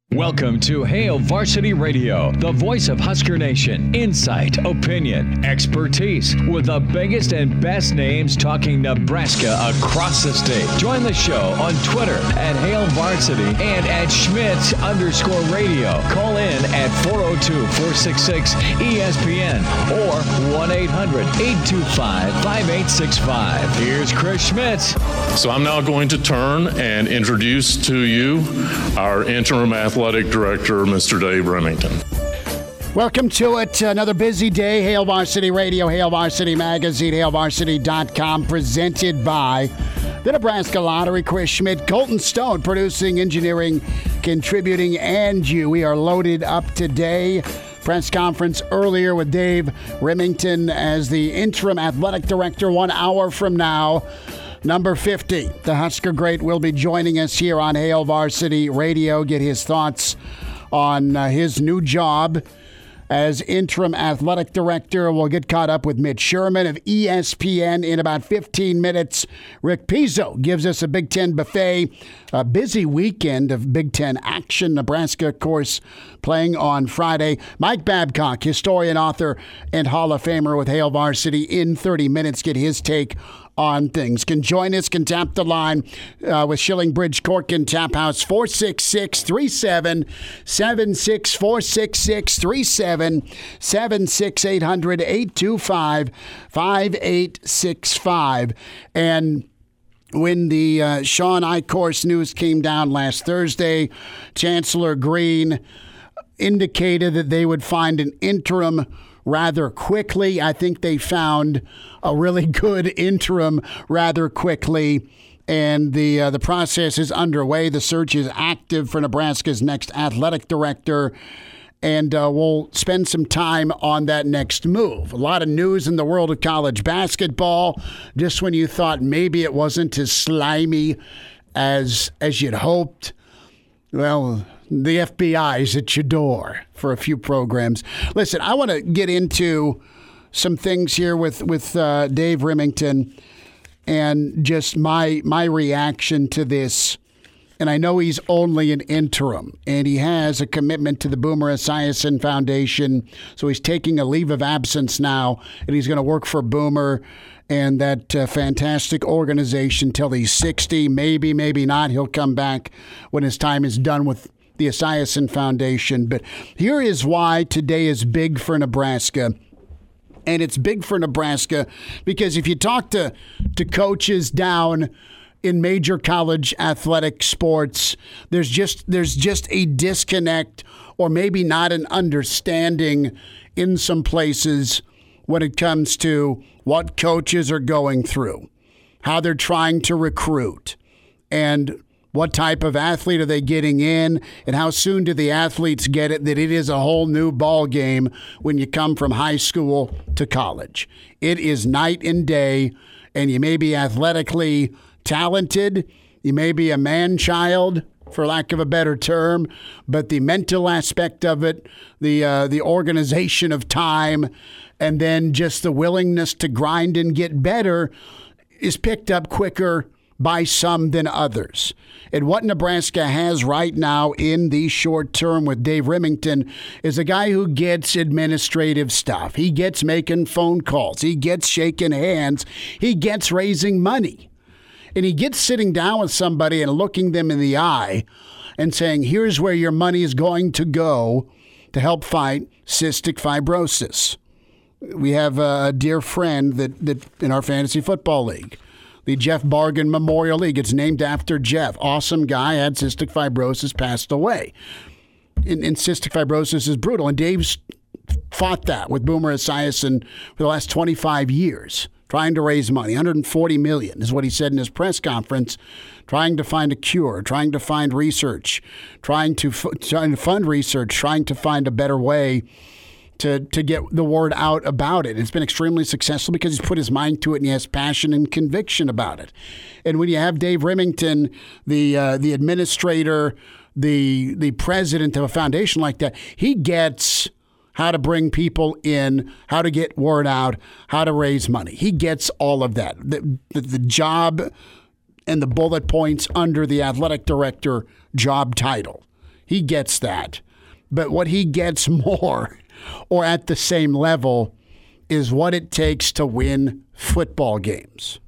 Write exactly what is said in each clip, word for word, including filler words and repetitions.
Welcome to Hail Varsity Radio, the voice of Husker Nation. Insight, opinion, expertise, with the biggest and best names talking Nebraska across the state. Join the show on Twitter at Hail Varsity and at Schmitz underscore radio. Call in at four oh two, four six six, E S P N or one eight hundred, eight two five, five eight six five. Here's Chris Schmitz. So I'm now going to turn and introduce to you our interim athletic director, Mister Dave Remington. Welcome to it. Another busy day. Hail Varsity Radio, Hail Varsity Magazine, hail varsity dot com, presented by the Nebraska Lottery. Chris Schmidt, Colton Stone, producing, engineering, contributing, and you. We are loaded up today. Press conference earlier with Dave Remington as the interim athletic director. One hour from now, number fifty, the Husker great, will be joining us here on Hail Varsity Radio. Get his thoughts on uh, his new job as interim athletic director. We'll get caught up with Mitch Sherman of E S P N in about fifteen minutes. Rick Pizzo gives us a Big Ten buffet. A busy weekend of Big Ten action. Nebraska, of course, playing on Friday. Mike Babcock, historian, author, and Hall of Famer with Hail Varsity, in thirty minutes. Get his take on things. Can join us, can tap the line uh, with Schilling Bridge Corkin Tap House, four six six, three seven seven six, four six six, three seven seven six, eight hundred, eight two five, five eight six five. And when the uh, Sean Eichhorst news came down last Thursday, Chancellor Green indicated that they would find an interim rather quickly. I think they found a really good interim rather quickly, and the uh, the process is underway. The search is active for Nebraska's next athletic director, and uh, we'll spend some time on that next move. A lot of news in the world of college basketball. Just when you thought maybe it wasn't as slimy as as you'd hoped, well, the F B I's at your door for a few programs. Listen, I want to get into some things here with with uh, Dave Remington and just my my reaction to this. And I know he's only an interim, and he has a commitment to the Boomer Esiason Foundation, so he's taking a leave of absence now, and he's going to work for Boomer and that uh, fantastic organization till he's sixty. Maybe, maybe not. He'll come back when his time is done with the Esiason Foundation. But here is why today is big for Nebraska. And it's big for Nebraska because if you talk to, to coaches down in major college athletic sports, there's just there's just a disconnect, or maybe not an understanding in some places when it comes to what coaches are going through, how they're trying to recruit, and what type of athlete are they getting in, and how soon do the athletes get it that it is a whole new ball game when you come from high school to college. It is night and day, and you may be athletically talented, you may be a man-child, for lack of a better term, but the mental aspect of it, the uh, the organization of time, and then just the willingness to grind and get better is picked up quicker by some than others. And what Nebraska has right now in the short term with Dave Remington is a guy who gets administrative stuff. He gets making phone calls. He gets shaking hands. He gets raising money. And he gets sitting down with somebody and looking them in the eye and saying, here's where your money is going to go to help fight cystic fibrosis. We have a dear friend that, that in our fantasy football league, the Jeff Bargain Memorial League. It's named after Jeff. Awesome guy, had cystic fibrosis, passed away. And, and cystic fibrosis is brutal. And Dave's fought that with Boomer Esiason for the last twenty-five years, trying to raise money. one hundred forty million dollars is what he said in his press conference, trying to find a cure, trying to find research, trying to, trying to fund research, trying to find a better way to to get the word out about it. It's been extremely successful because he's put his mind to it and he has passion and conviction about it. And when you have Dave Remington, the uh, the administrator, the the president of a foundation like that, he gets how to bring people in, how to get word out, how to raise money. He gets all of that. The, the, the job and the bullet points under the athletic director job title. He gets that. But what he gets more or at the same level is what it takes to win football games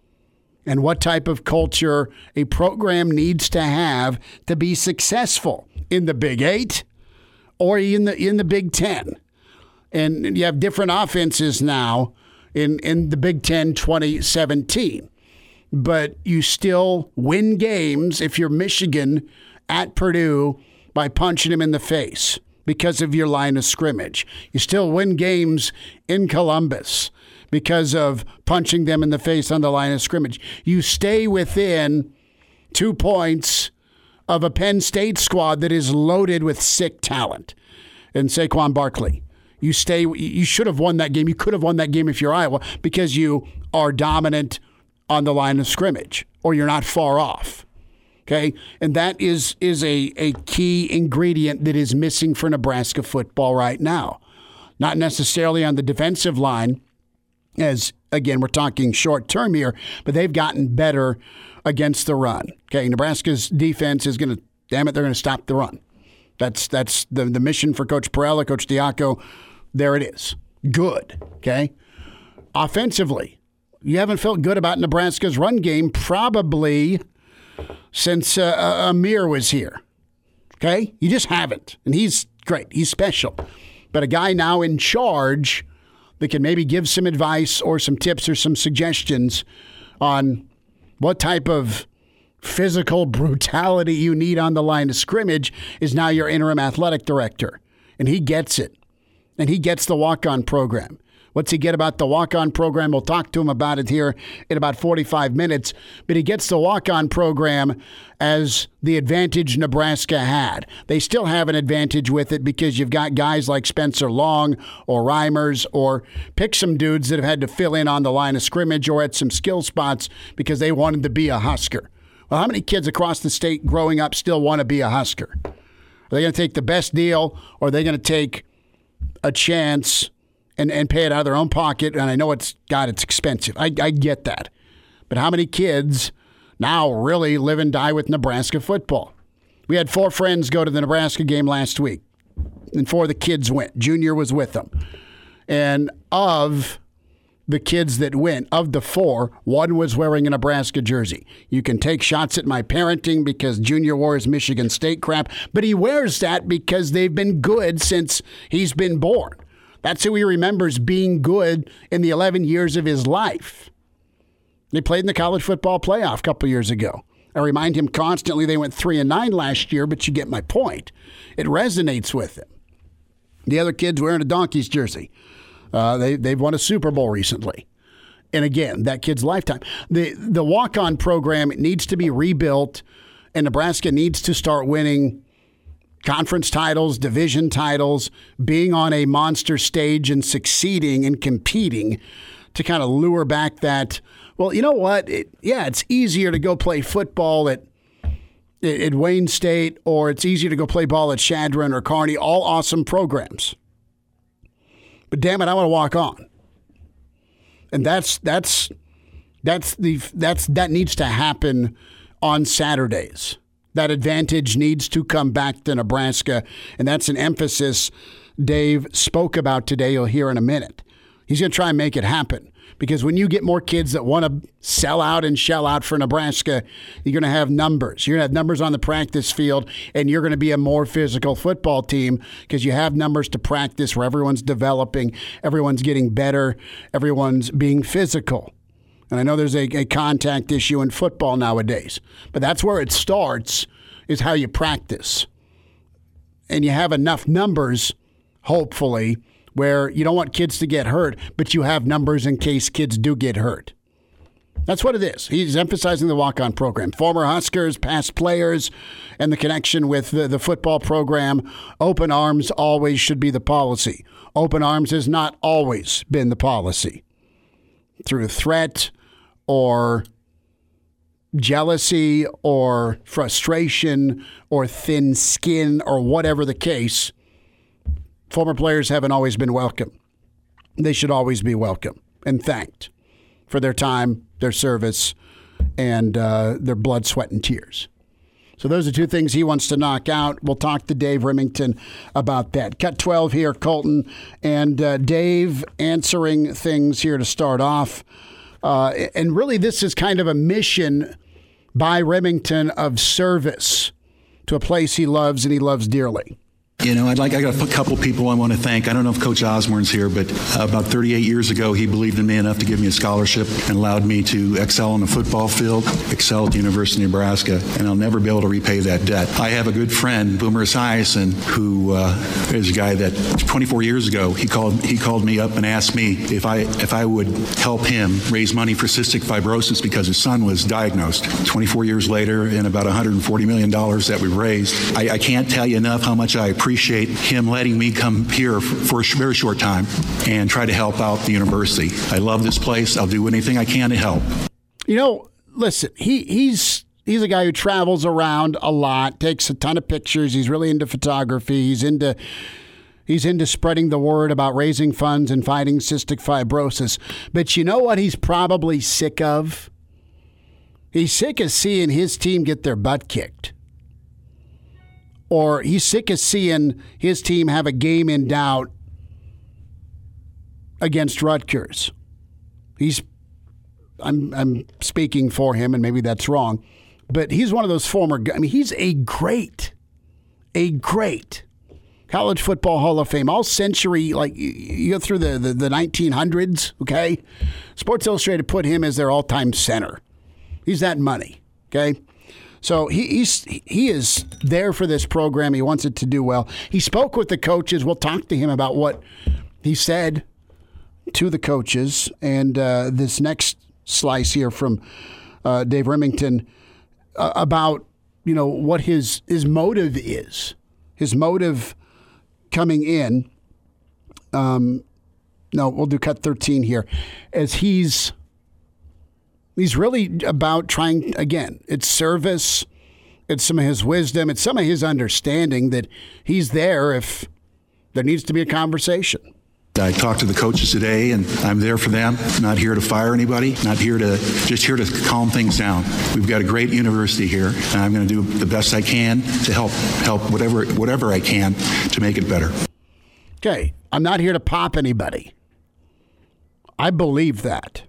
and what type of culture a program needs to have to be successful in the Big Eight or in the in the Big Ten. And you have different offenses now in, in the Big Ten twenty seventeen. But you still win games if you're Michigan at Purdue by punching him in the face because of your line of scrimmage. You still win games in Columbus because of punching them in the face on the line of scrimmage. You stay within two points of a Penn State squad that is loaded with sick talent. And Saquon Barkley, you stay. You should have won that game. You could have won that game if you're Iowa because you are dominant on the line of scrimmage or you're not far off. Okay, and that is is a, a key ingredient that is missing for Nebraska football right now. Not necessarily on the defensive line, as, again, we're talking short term here, but they've gotten better against the run. Okay, Nebraska's defense is going to, damn it, they're going to stop the run. That's that's the, the mission for Coach Perella, Coach Diaco. There it is. Good, okay? Offensively, you haven't felt good about Nebraska's run game probably since uh, Amir was here. Okay? You just haven't. And he's great. He's special. But a guy now in charge that can maybe give some advice or some tips or some suggestions on what type of physical brutality you need on the line of scrimmage is now your interim athletic director. And he gets it. And he gets the walk-on program. What's he get about the walk-on program? We'll talk to him about it here in about forty-five minutes. But he gets the walk-on program as the advantage Nebraska had. They still have an advantage with it because you've got guys like Spencer Long or Reimers or pick some dudes that have had to fill in on the line of scrimmage or at some skill spots because they wanted to be a Husker. Well, how many kids across the state growing up still want to be a Husker? Are they going to take the best deal or are they going to take a chance and, and pay it out of their own pocket? And I know it's, God, it's expensive. I, I get that. But how many kids now really live and die with Nebraska football? We had four friends go to the Nebraska game last week, and four of the kids went. Junior was with them. And of the kids that went, of the four, one was wearing a Nebraska jersey. You can take shots at my parenting because Junior wore his Michigan State crap, but he wears that because they've been good since he's been born. That's who he remembers being good in the eleven years of his life. They played in the college football playoff a couple years ago. I remind him constantly they went three and nine last year, but you get my point. It resonates with him. The other kid's wearing a Donkeys jersey. Uh, they, they've won a Super Bowl recently. And again, that kid's lifetime. The, the walk-on program needs to be rebuilt, and Nebraska needs to start winning conference titles, division titles, being on a monster stage and succeeding and competing to kind of lure back that, well, you know what? It, yeah, it's easier to go play football at, at Wayne State, or it's easier to go play ball at Chadron or Kearney, all awesome programs. But damn it, I want to walk on. And that's that's that's the that's that needs to happen on Saturdays. That advantage needs to come back to Nebraska, and that's an emphasis Dave spoke about today. You'll hear in a minute. He's going to try and make it happen because when you get more kids that want to sell out and shell out for Nebraska, you're going to have numbers. You're going to have numbers on the practice field, and you're going to be a more physical football team because you have numbers to practice where everyone's developing, everyone's getting better, everyone's being physical. And I know there's a, a contact issue in football nowadays, but that's where it starts, is how you practice. And you have enough numbers, hopefully, where you don't want kids to get hurt, but you have numbers in case kids do get hurt. That's what it is. He's emphasizing the walk-on program. Former Huskers, past players, and the connection with the, the football program. Open arms always should be the policy. Open arms has not always been the policy. Through threat or jealousy or frustration or thin skin or whatever the case, former players haven't always been welcome. They should always be welcome and thanked for their time, their service, and uh, their blood, sweat, and tears. So those are two things he wants to knock out. We'll talk to Dave Rimington about that. Cut twelve here, Colton. And uh, Dave answering things here to start off. Uh, and really this is kind of a mission by Rimington of service to a place he loves and he loves dearly. You know, I'd like, I got a couple people I want to thank. I don't know if Coach Osborne's here, but uh, about thirty-eight years ago, he believed in me enough to give me a scholarship and allowed me to excel on the football field, excel at the University of Nebraska, and I'll never be able to repay that debt. I have a good friend, Boomer Esiason, who uh, is a guy that twenty-four years ago, he called he called me up and asked me if I if I would help him raise money for cystic fibrosis because his son was diagnosed. twenty-four years later, and about one hundred forty million dollars that we raised, I, I can't tell you enough how much I appreciate appreciate him letting me come here for a very short time and try to help out the university. I love this place. I'll do anything I can to help. You know, listen, he he's he's a guy who travels around a lot, takes a ton of pictures. He's really into photography. He's into he's into spreading the word about raising funds and fighting cystic fibrosis. But you know what he's probably sick of? He's sick of seeing his team get their butt kicked. Or he's sick of seeing his team have a game in doubt against Rutgers. He's, I'm, I'm speaking for him, and maybe that's wrong, but he's one of those former. I mean, he's a great, a great college football Hall of Fame, all century. Like you go through the the, the nineteen hundreds. Okay, Sports Illustrated put him as their all-time center. He's that money. Okay. So he, he's he is there for this program. He wants it to do well. He spoke with the coaches. We'll talk to him about what he said to the coaches. And uh, this next slice here from uh, Dave Rimington uh, about, you know, what his his motive is. His motive coming in. Um, no, we'll do cut thirteen here. As he's... He's really about trying, again, it's service, it's some of his wisdom, it's some of his understanding that he's there if there needs to be a conversation. I talked to the coaches today, and I'm there for them. Not here to fire anybody, not here to, just here to calm things down. We've got a great university here, and I'm going to do the best I can to help help whatever whatever I can to make it better. Okay, I'm not here to pop anybody. I believe that.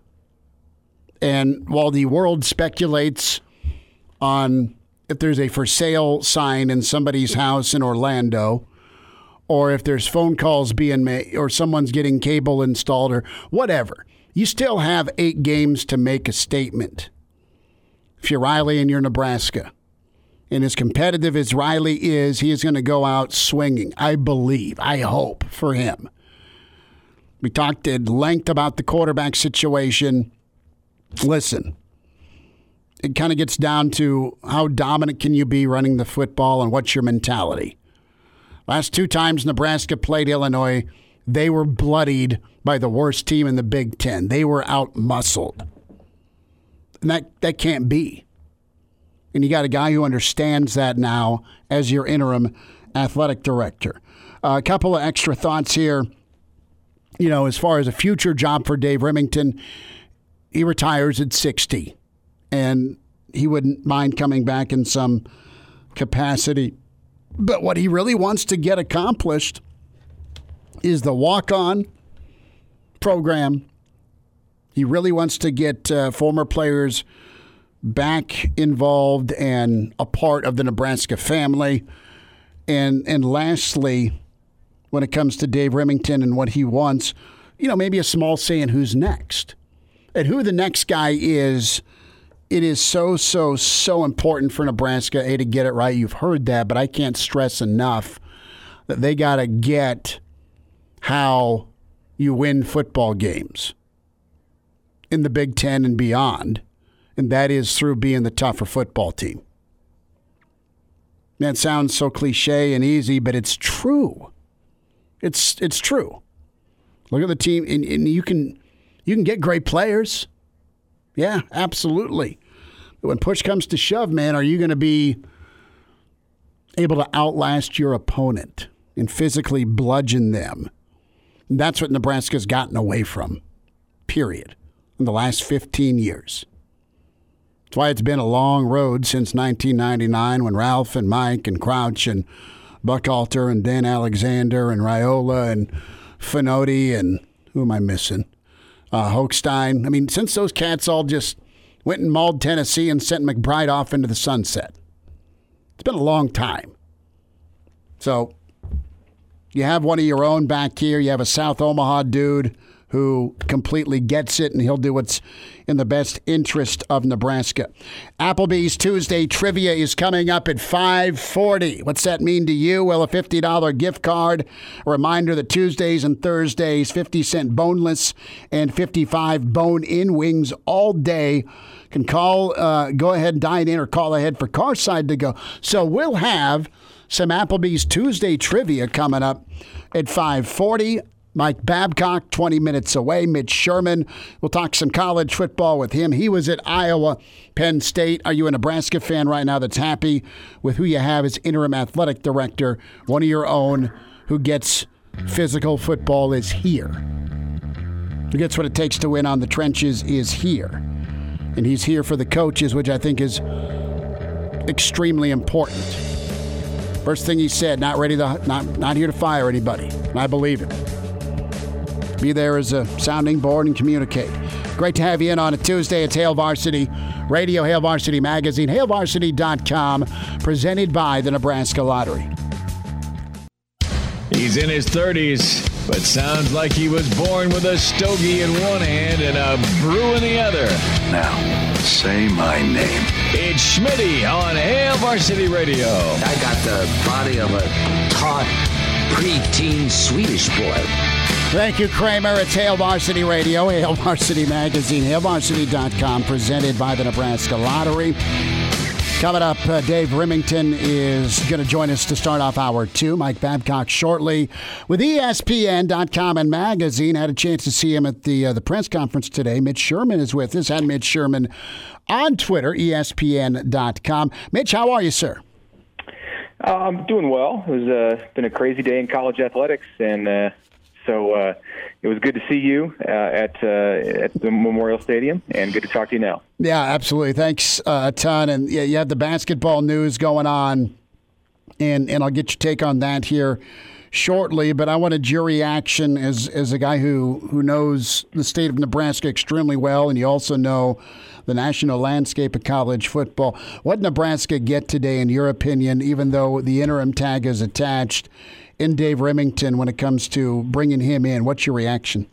And while the world speculates on if there's a for sale sign in somebody's house in Orlando, or if there's phone calls being made, or someone's getting cable installed, or whatever, you still have eight games to make a statement. If you're Riley and you're Nebraska, and as competitive as Riley is, he is going to go out swinging. I believe, I hope for him. We talked at length about the quarterback situation. Listen, it kind of gets down to how dominant can you be running the football and what's your mentality. Last two times Nebraska played Illinois, they were bloodied by the worst team in the Big Ten. They were out-muscled. And that, that can't be. And you got a guy who understands that now as your interim athletic director. Uh, a couple of extra thoughts here. You know, as far as a future job for Dave Rimington, he retires at sixty, and he wouldn't mind coming back in some capacity. But what he really wants to get accomplished is the walk-on program. He really wants to get uh, former players back involved and a part of the Nebraska family. And and lastly, when it comes to Dave Rimington and what he wants, you know, maybe a small say in who's next. And who the next guy is, it is so, so, so important for Nebraska, A, to get it right. You've heard that, but I can't stress enough that they got to get how you win football games in the Big Ten and beyond, and that is through being the tougher football team. That sounds so cliche and easy, but it's true. It's it's true. Look at the team, and, and you can... You can get great players. Yeah, absolutely. But when push comes to shove, man, are you going to be able to outlast your opponent and physically bludgeon them? And that's what Nebraska's gotten away from, period, in the last fifteen years. That's why it's been a long road since nineteen ninety-nine when Ralph and Mike and Crouch and Buchalter and Dan Alexander and Raiola and Finotti and who am I missing? Uh, Hochstein. I mean, since those cats all just went and mauled Tennessee and sent McBride off into the sunset. It's been a long time. So you have one of your own back here. You have a South Omaha dude who completely gets it, and he'll do what's in the best interest of Nebraska. Applebee's Tuesday Trivia is coming up at five forty. What's that mean to you? Well, a fifty dollars gift card. A reminder that Tuesdays and Thursdays, fifty cent boneless and fifty-five bone-in wings all day. Can call, uh, go ahead, dine in, or call ahead for Carside to go. So we'll have some Applebee's Tuesday Trivia coming up at five forty. Mike Babcock, twenty minutes away. Mitch Sherman. We'll talk some college football with him. He was at Iowa, Penn State. Are you a Nebraska fan right now that's happy with who you have as interim athletic director? One of your own who gets physical football is here. Who gets what it takes to win on the trenches is here. And he's here for the coaches, which I think is extremely important. First thing he said, not ready to, not, not here to fire anybody. And I believe him. Be there as a sounding board and communicate. Great to have you in on a Tuesday. It's Hail Varsity Radio, Hail Varsity Magazine, hail varsity dot com, presented by the Nebraska Lottery. He's in his thirties, but sounds like he was born with a stogie in one hand and a brew in the other. Now, say my name. It's Schmitty on Hail Varsity Radio. I got the body of a taut, preteen Swedish boy. Thank you, Kramer. It's Hail Varsity Radio, Hail Varsity Magazine, hail varsity dot com, presented by the Nebraska Lottery. Coming up, uh, Dave Remington is going to join us to start off hour two. Mike Babcock shortly with E S P N dot com and Magazine. Had a chance to see him at the uh, the press conference today. Mitch Sherman is with us, and Mitch Sherman on Twitter, E S P N dot com. Mitch, how are you, sir? Uh, I'm doing well. It was uh, been a crazy day in college athletics, and uh, so uh, it was good to see you uh, at uh, at the Memorial Stadium, and good to talk to you now. Yeah, absolutely. Thanks uh, a ton. And yeah, you have the basketball news going on, and and I'll get your take on that here shortly. But I wanted your reaction as as a guy who who knows the state of Nebraska extremely well, and you also know the national landscape of college football. What did Nebraska get today, in your opinion, even though the interim tag is attached, in Dave Remington when it comes to bringing him in? What's your reaction?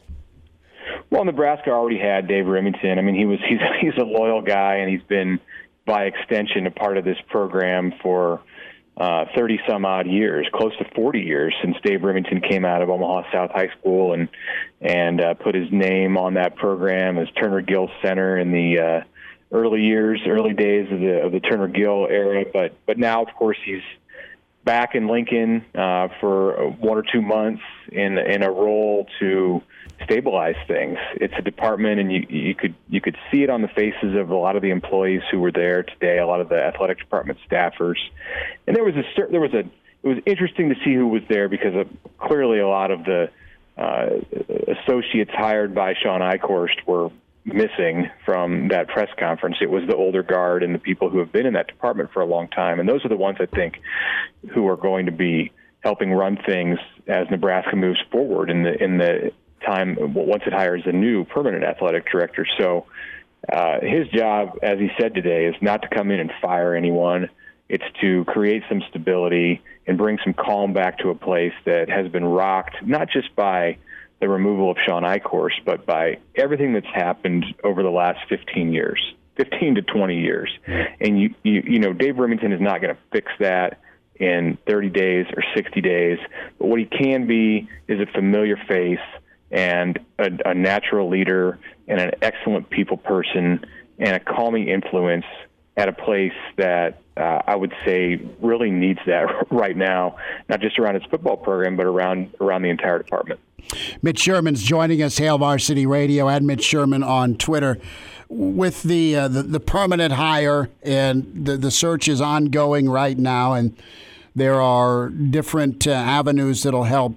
Well, Nebraska already had Dave Remington. I mean, he was he's he's a loyal guy, and he's been, by extension, a part of this program for uh, thirty some odd years, close to forty years since Dave Remington came out of Omaha South High School and and uh, put his name on that program as Turner Gill Center in the uh, early years, early days of the of the Turner Gill era. But but now, of course, he's back in Lincoln uh, for one or two months in in a role to stabilize things. It's a department, and you you could you could see it on the faces of a lot of the employees who were there today, a lot of the athletic department staffers, and there was a there was a it was interesting to see who was there because of, clearly a lot of the uh, associates hired by Sean Eichhorst were missing from that press conference. It was the older guard and the people who have been in that department for a long time, and those are the ones I think who are going to be helping run things as Nebraska moves forward in the in the time once it hires a new permanent athletic director. So uh, his job, as he said today, is not to come in and fire anyone. It's to create some stability and bring some calm back to a place that has been rocked, not just by the removal of Sean Eichhorst, but by everything that's happened over the last fifteen years, fifteen to twenty years. And, you, you, you know, Dave Remington is not going to fix that in thirty days or sixty days. But what he can be is a familiar face and a, a natural leader and an excellent people person and a calming influence at a place that uh, I would say really needs that right now, not just around its football program, but around around the entire department. Mitch Sherman's joining us, Hail Varsity Radio, and Mitch Sherman on Twitter. With the uh, the, the permanent hire, and the, the search is ongoing right now, and there are different uh, avenues that'll help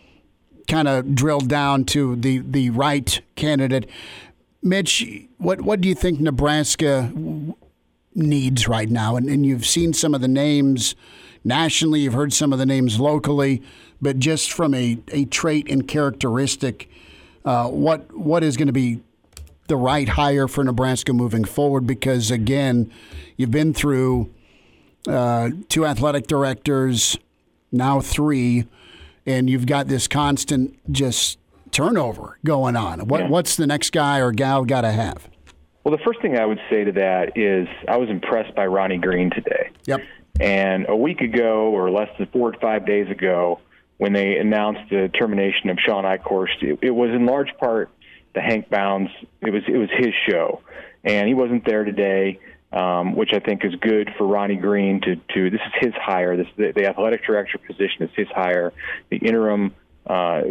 kind of drill down to the, the right candidate. Mitch, what what do you think Nebraska needs right now? And, and you've seen some of the names nationally, you've heard some of the names locally, but just from a, a trait and characteristic, uh, what what is going to be the right hire for Nebraska moving forward? Because, again, you've been through uh, two athletic directors, now three, and you've got this constant just turnover going on. What, yeah. What's the next guy or gal got to have? Well, the first thing I would say to that is I was impressed by Ronnie Green today. Yep. And a week ago, or less than four to five days ago, when they announced the termination of Sean Eichhorst, it, it was in large part the Hank Bounds. It was it was his show, and he wasn't there today, um, which I think is good for Ronnie Green to to. This is his hire. This the, the athletic director position is his hire. The interim uh,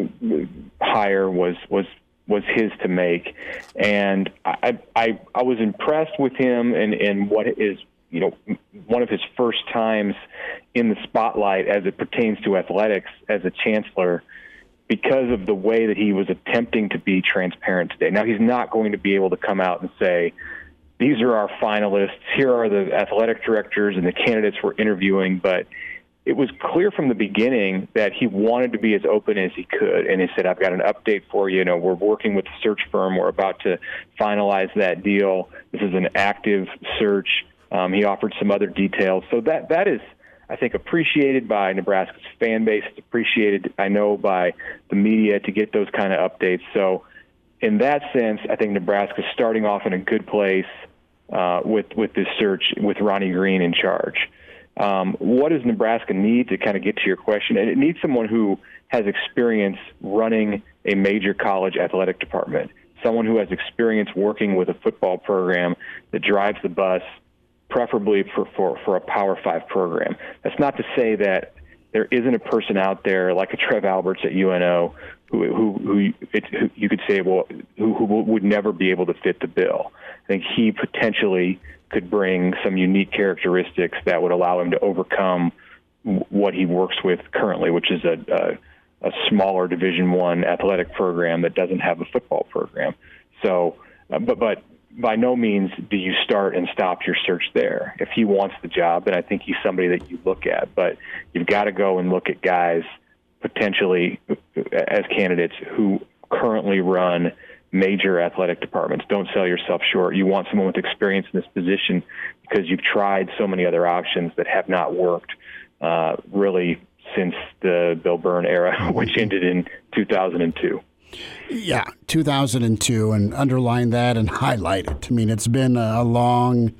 hire was was. was his to make, and I, I I was impressed with him and, and what is, you know, one of his first times in the spotlight as it pertains to athletics as a chancellor, because of the way that he was attempting to be transparent today. Now, he's not going to be able to come out and say, these are our finalists, here are the athletic directors and the candidates we're interviewing, but it was clear from the beginning that he wanted to be as open as he could. And he said, I've got an update for you. You know, we're working with the search firm. We're about to finalize that deal. This is an active search. Um, he offered some other details. So that that is, I think, appreciated by Nebraska's fan base. It's appreciated, I know, by the media to get those kind of updates. So in that sense, I think Nebraska's starting off in a good place uh, with, with this search with Ronnie Green in charge. Um, what does Nebraska need to kind of get to your question? And it needs someone who has experience running a major college athletic department, someone who has experience working with a football program that drives the bus, preferably for, for, for a Power Five program. That's not to say that there isn't a person out there like a Trev Alberts at U N O who, who, who, it, who you could say, well, who, who would never be able to fit the bill. I think he potentially could bring some unique characteristics that would allow him to overcome what he works with currently, which is a, a, a smaller Division One athletic program that doesn't have a football program. So, uh, but but by no means do you start and stop your search there. If he wants the job, then I think he's somebody that you look at. But you've got to go and look at guys potentially as candidates who currently run major athletic departments. Don't sell yourself short. You want someone with experience in this position because you've tried so many other options that have not worked uh, really since the Bill Byrne era, which ended in two thousand two. Yeah, two thousand two, and underline that and highlight it. I mean, it's been a long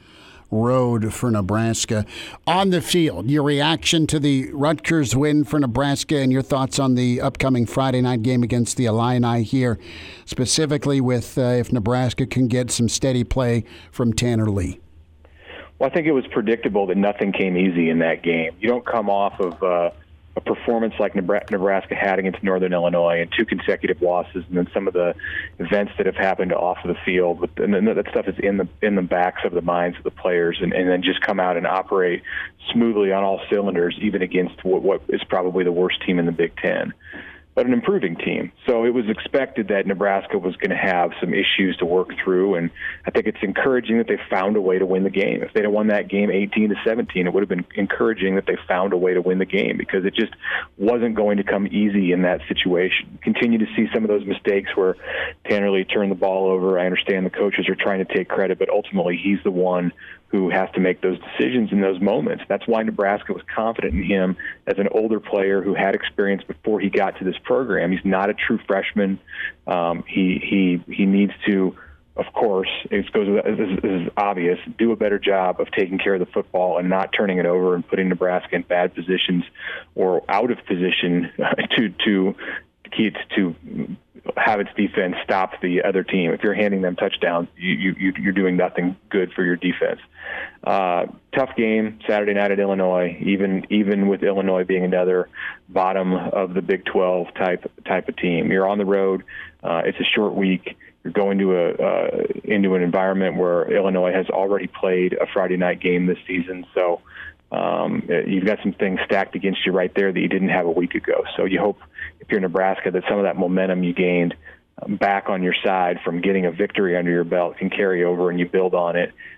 road for Nebraska. On the field, your reaction to the Rutgers win for Nebraska and your thoughts on the upcoming Friday night game against the Illini here, specifically with uh, if Nebraska can get some steady play from Tanner Lee. Well, I think it was predictable that nothing came easy in that game. You don't come off of uh, a performance like Nebraska had against Northern Illinois and two consecutive losses, and then some of the events that have happened off of the field, with, and then that stuff is in the in the backs of the minds of the players, and, and then just come out and operate smoothly on all cylinders, even against what, what is probably the worst team in the Big Ten, but an improving team. So it was expected that Nebraska was going to have some issues to work through, and I think it's encouraging that they found a way to win the game. If they'd have won that game eighteen to seventeen, it would have been encouraging that they found a way to win the game, because it just wasn't going to come easy in that situation. Continue to see some of those mistakes where Tanner Lee turned the ball over. I understand the coaches are trying to take credit, but ultimately he's the one who has to make those decisions in those moments. That's why Nebraska was confident in him as an older player who had experience before he got to this program. He's not a true freshman. Um, he he he needs to, of course, it goes. This is obvious. Do a better job of taking care of the football and not turning it over and putting Nebraska in bad positions or out of position to to keep to have its defense stop the other team. If you're handing them touchdowns, you, you, you're doing nothing good for your defense. Uh, tough game Saturday night at Illinois, even even with Illinois being another bottom of the Big twelve type type of team. You're on the road. Uh, it's a short week. You're going to a uh, into an environment where Illinois has already played a Friday night game this season. So um, you've got some things stacked against you right there that you didn't have a week ago. So you hope, if you're Nebraska, that some of that momentum you gained back on your side from getting a victory under your belt can carry over and you build on it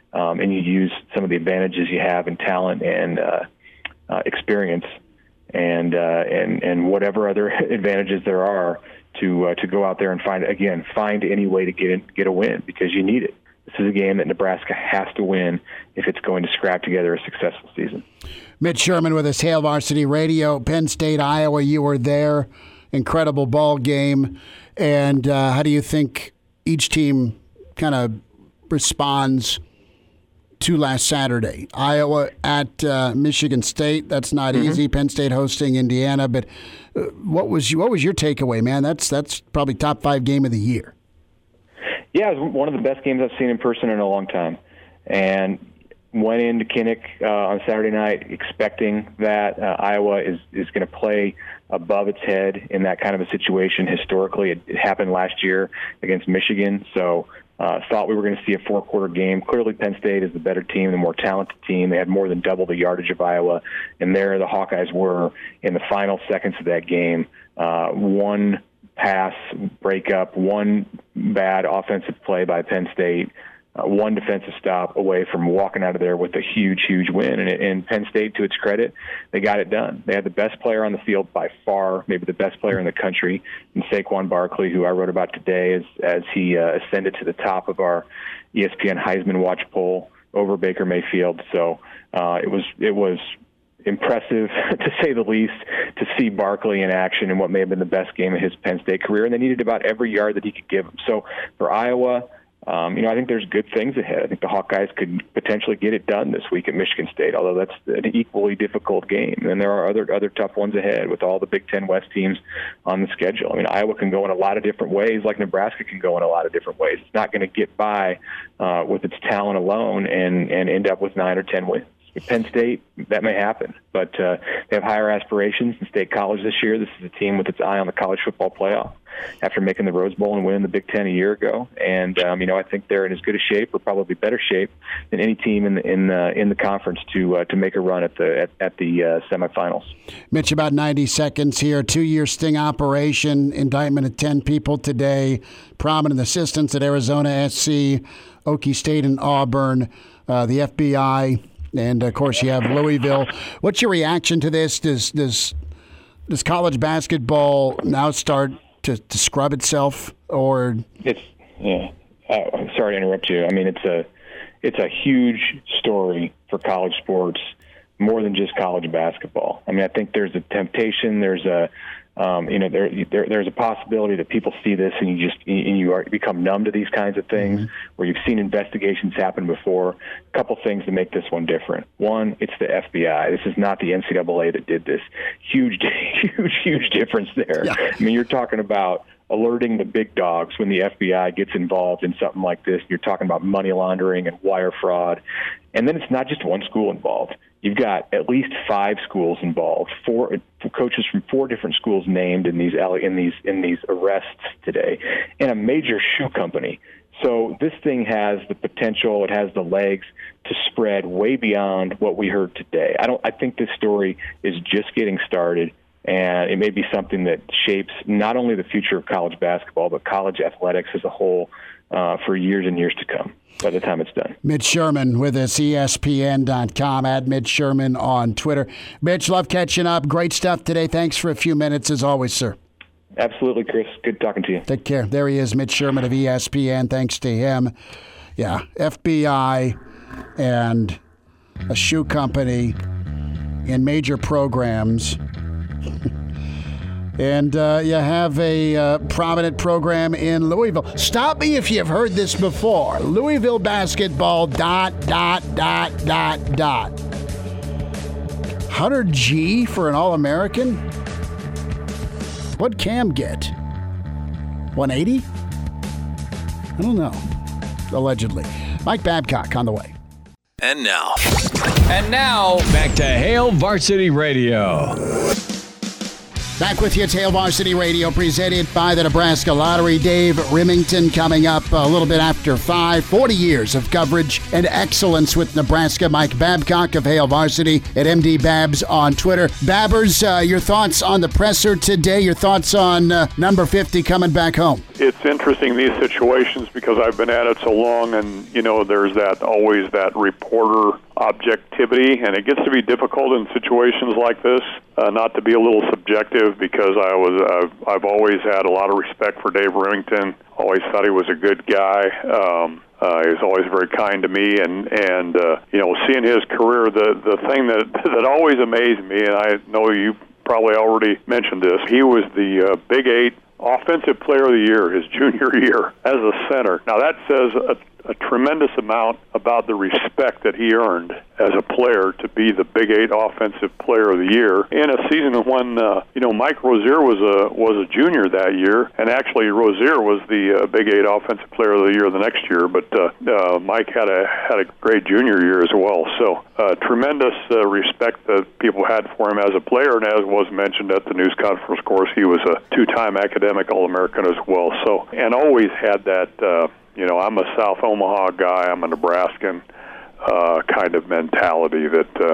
um, and you use some of the advantages you have in talent and uh, uh, experience, and uh, and and whatever other advantages there are to uh, to go out there and find again find any way to get in, get a win, because you need it. This is a game that Nebraska has to win if it's going to scrap together a successful season. Mitch Sherman with us, Hail Varsity Radio. Penn State, Iowa, you were there. Incredible ball game. And uh, how do you think each team kind of responds to last Saturday? Iowa at uh, Michigan State. That's not mm-hmm. easy. Penn State hosting Indiana. But uh, what was what was your takeaway, man? That's that's probably top five game of the year. Yeah, it was one of the best games I've seen in person in a long time, and went into Kinnick uh, on Saturday night expecting that uh, Iowa is, is going to play above its head in that kind of a situation. Historically, it, it happened last year against Michigan, so uh, thought we were going to see a four-quarter game. Clearly, Penn State is the better team, the more talented team. They had more than double the yardage of Iowa, and there the Hawkeyes were in the final seconds of that game. Uh, one pass breakup, one bad offensive play by Penn State, uh, one defensive stop away from walking out of there with a huge, huge win. And, and Penn State, to its credit, they got it done. They had the best player on the field by far, maybe the best player in the country, in Saquon Barkley, who I wrote about today as, as he uh, ascended to the top of our E S P N Heisman Watch poll over Baker Mayfield. So uh, it was it was impressive, to say the least, to see Barkley in action in what may have been the best game of his Penn State career, and they needed about every yard that he could give them. So for Iowa, um, you know, I think there's good things ahead. I think the Hawkeyes could potentially get it done this week at Michigan State, although that's an equally difficult game. And there are other other tough ones ahead with all the Big Ten West teams on the schedule. I mean, Iowa can go in a lot of different ways, like Nebraska can go in a lot of different ways. It's not going to get by uh, with its talent alone and, and end up with nine or ten wins. With Penn State, that may happen, but uh, they have higher aspirations in State College this year. This is a team with its eye on the college football playoff after making the Rose Bowl and winning the Big Ten a year ago. And um, you know, I think they're in as good a shape, or probably better shape, than any team in the in the, in the conference to uh, to make a run at the at, at the uh, semifinals. Mitch, about ninety seconds here. Two-year sting operation. Indictment of ten people today. Prominent assistants at Arizona S C, Okie State, and Auburn. Uh, the F B I. And, of course, you have Louisville. What's your reaction to this? Does does, does college basketball now start to, to scrub itself? Or it's yeah. Uh, I'm sorry to interrupt you. I mean, it's a it's a huge story for college sports, more than just college basketball. I mean, I think there's a temptation. There's a Um, you know, there, there there's a possibility that people see this and you just and you are, become numb to these kinds of things, mm-hmm. where you've seen investigations happen before. A couple things to make this one different. One, it's the F B I. This is not the N C double A that did this. Huge, huge, huge difference there. Yeah. I mean, you're talking about alerting the big dogs when the F B I gets involved in something like this. You're talking about money laundering and wire fraud. And then it's not just one school involved. You've got at least five schools involved, four coaches from four different schools named in these in these in these arrests today, and a major shoe company. So this thing has the potential, it has the legs to spread way beyond what we heard today. I don't. I think this story is just getting started, and it may be something that shapes not only the future of college basketball, but college athletics as a whole uh, for years and years to come. By the time it's done. Mitch Sherman with us, E S P N dot com, at Mitch Sherman on Twitter. Mitch, love catching up. Great stuff today. Thanks for a few minutes as always, sir. Absolutely, Chris. Good talking to you. Take care. There he is, Mitch Sherman of E S P N. Thanks to him. Yeah, F B I and a shoe company in major programs. And uh, you have a uh, prominent program in Louisville. Stop me if you've heard this before. Louisville basketball, dot, dot, dot, dot, dot. one hundred G for an All-American? What'd Cam get? one eighty? I don't know. Allegedly. Mike Babcock on the way. And now. And now, back to Hail Varsity Radio. Back with you, Hail Varsity Radio, presented by the Nebraska Lottery. Dave Rimington coming up a little bit after five. forty years of coverage and excellence with Nebraska. Mike Babcock of Hail Varsity at M D Babs on Twitter. Babbers, uh, your thoughts on the presser today? Your thoughts on uh, number fifty coming back home? It's interesting, these situations, because I've been at it so long, and, you know, there's that always that reporter objectivity, and it gets to be difficult in situations like this, uh, not to be a little subjective, because I was, I've, I've always had a lot of respect for Dave Rimington, always thought he was a good guy. Um, Uh, he was always very kind to me, and and uh, you know, seeing his career, the the thing that that always amazed me, and I know you probably already mentioned this, he was the uh, Big Eight Offensive Player of the Year his junior year as a center. Now that says a, a tremendous amount about the respect that he earned as a player to be the Big Eight Offensive Player of the Year in a season when uh, you know, Mike Rozier was a was a junior that year, and actually Rozier was the uh, Big Eight Offensive Player of the Year the next year. But uh, uh, Mike had a had a great junior year as well. So uh, tremendous uh, respect that people had for him as a player, and as was mentioned at the news conference, of course, he was a two-time academic All-American as well. So and always had that. Uh, you know, I'm a South Omaha guy. I'm a Nebraskan. Uh, kind of mentality that uh,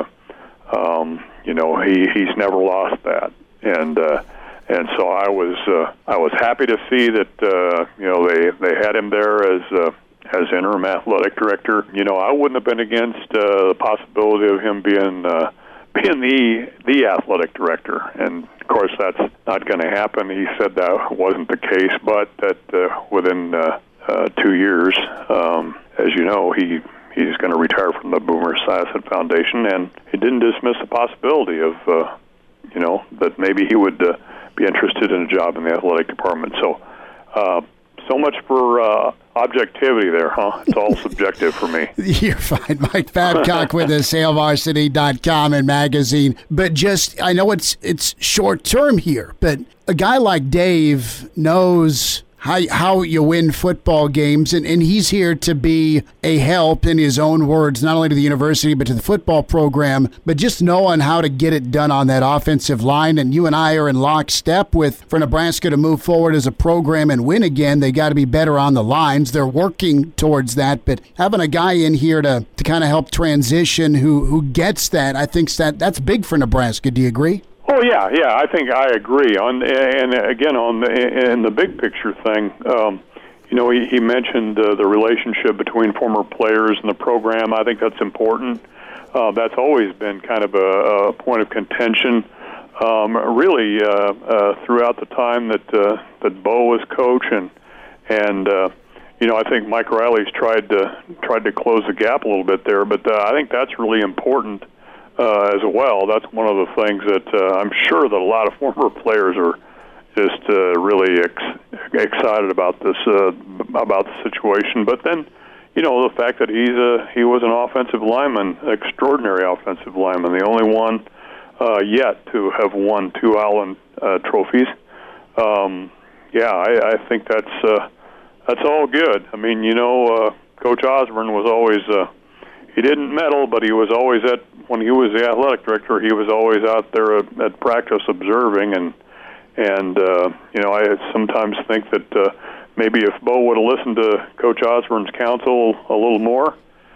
um, you know, he, he's never lost that, and uh, and so I was uh, I was happy to see that uh, you know, they, they had him there as uh, as interim athletic director. You know, I wouldn't have been against uh, the possibility of him being uh, being the the athletic director, and of course that's not going to happen. He said that wasn't the case, but that uh, within uh, uh, two years, um, as you know, he. He's going to retire from the Boomer Esiason Foundation, and he didn't dismiss the possibility of, uh, you know, that maybe he would uh, be interested in a job in the athletic department. So, uh, so much for uh, objectivity there, huh? It's all subjective for me. You're fine. Mike Babcock with us, hail varsity dot com and magazine. But just, I know it's it's short term here, but a guy like Dave knows How, how you win football games, and, and he's here to be a help, in his own words, not only to the university but to the football program, but just knowing how to get it done on that offensive line. And you and I are in lockstep with, for Nebraska to move forward as a program and win again, they got to be better on the lines. They're working towards that, but having a guy in here to, to kind of help transition who, who gets that, I think that that's big for Nebraska. Do you agree? Oh yeah, yeah. I think I agree. On and again on the in the big picture thing, um, you know, he, he mentioned uh, the relationship between former players and the program. I think that's important. Uh, that's always been kind of a, a point of contention, um, really uh, uh, throughout the time that uh, that Bo was coach, and and uh, you know, I think Mike Riley's tried to tried to close the gap a little bit there, but uh, I think that's really important. Uh, as well. That's one of the things that uh, I'm sure that a lot of former players are just uh, really ex- excited about this uh, about the situation. But then, you know, the fact that he's a he was an offensive lineman, extraordinary offensive lineman, the only one uh, yet to have won two Allen uh, trophies. Um, yeah, I, I think that's uh, that's all good. I mean, you know, uh, Coach Osborne was always. Uh, He didn't medal, but he was always at, when he was the athletic director, he was always out there at, at practice observing, and, and uh, you know, I sometimes think that uh, maybe if Bo would have listened to Coach Osborne's counsel a little more,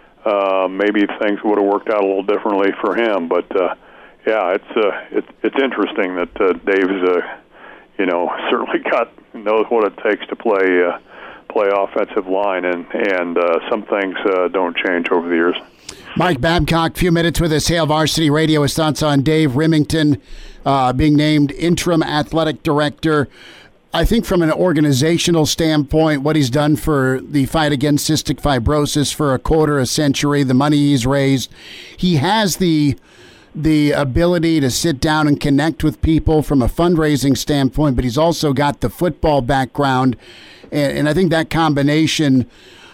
uh, maybe things would have worked out a little differently for him. But, uh, yeah, it's uh, it, it's interesting that uh, Dave's, uh, you know, certainly got knows what it takes to play uh, play offensive line, and, and uh, some things uh, don't change over the years. Mike Babcock, a few minutes with us, Hail Varsity Radio. His thoughts on Dave Rimington uh, being named interim athletic director. I think from an organizational standpoint, what he's done for the fight against cystic fibrosis for a quarter a century, the money he's raised, he has the the ability to sit down and connect with people from a fundraising standpoint, but he's also got the football background, and, and I think that combination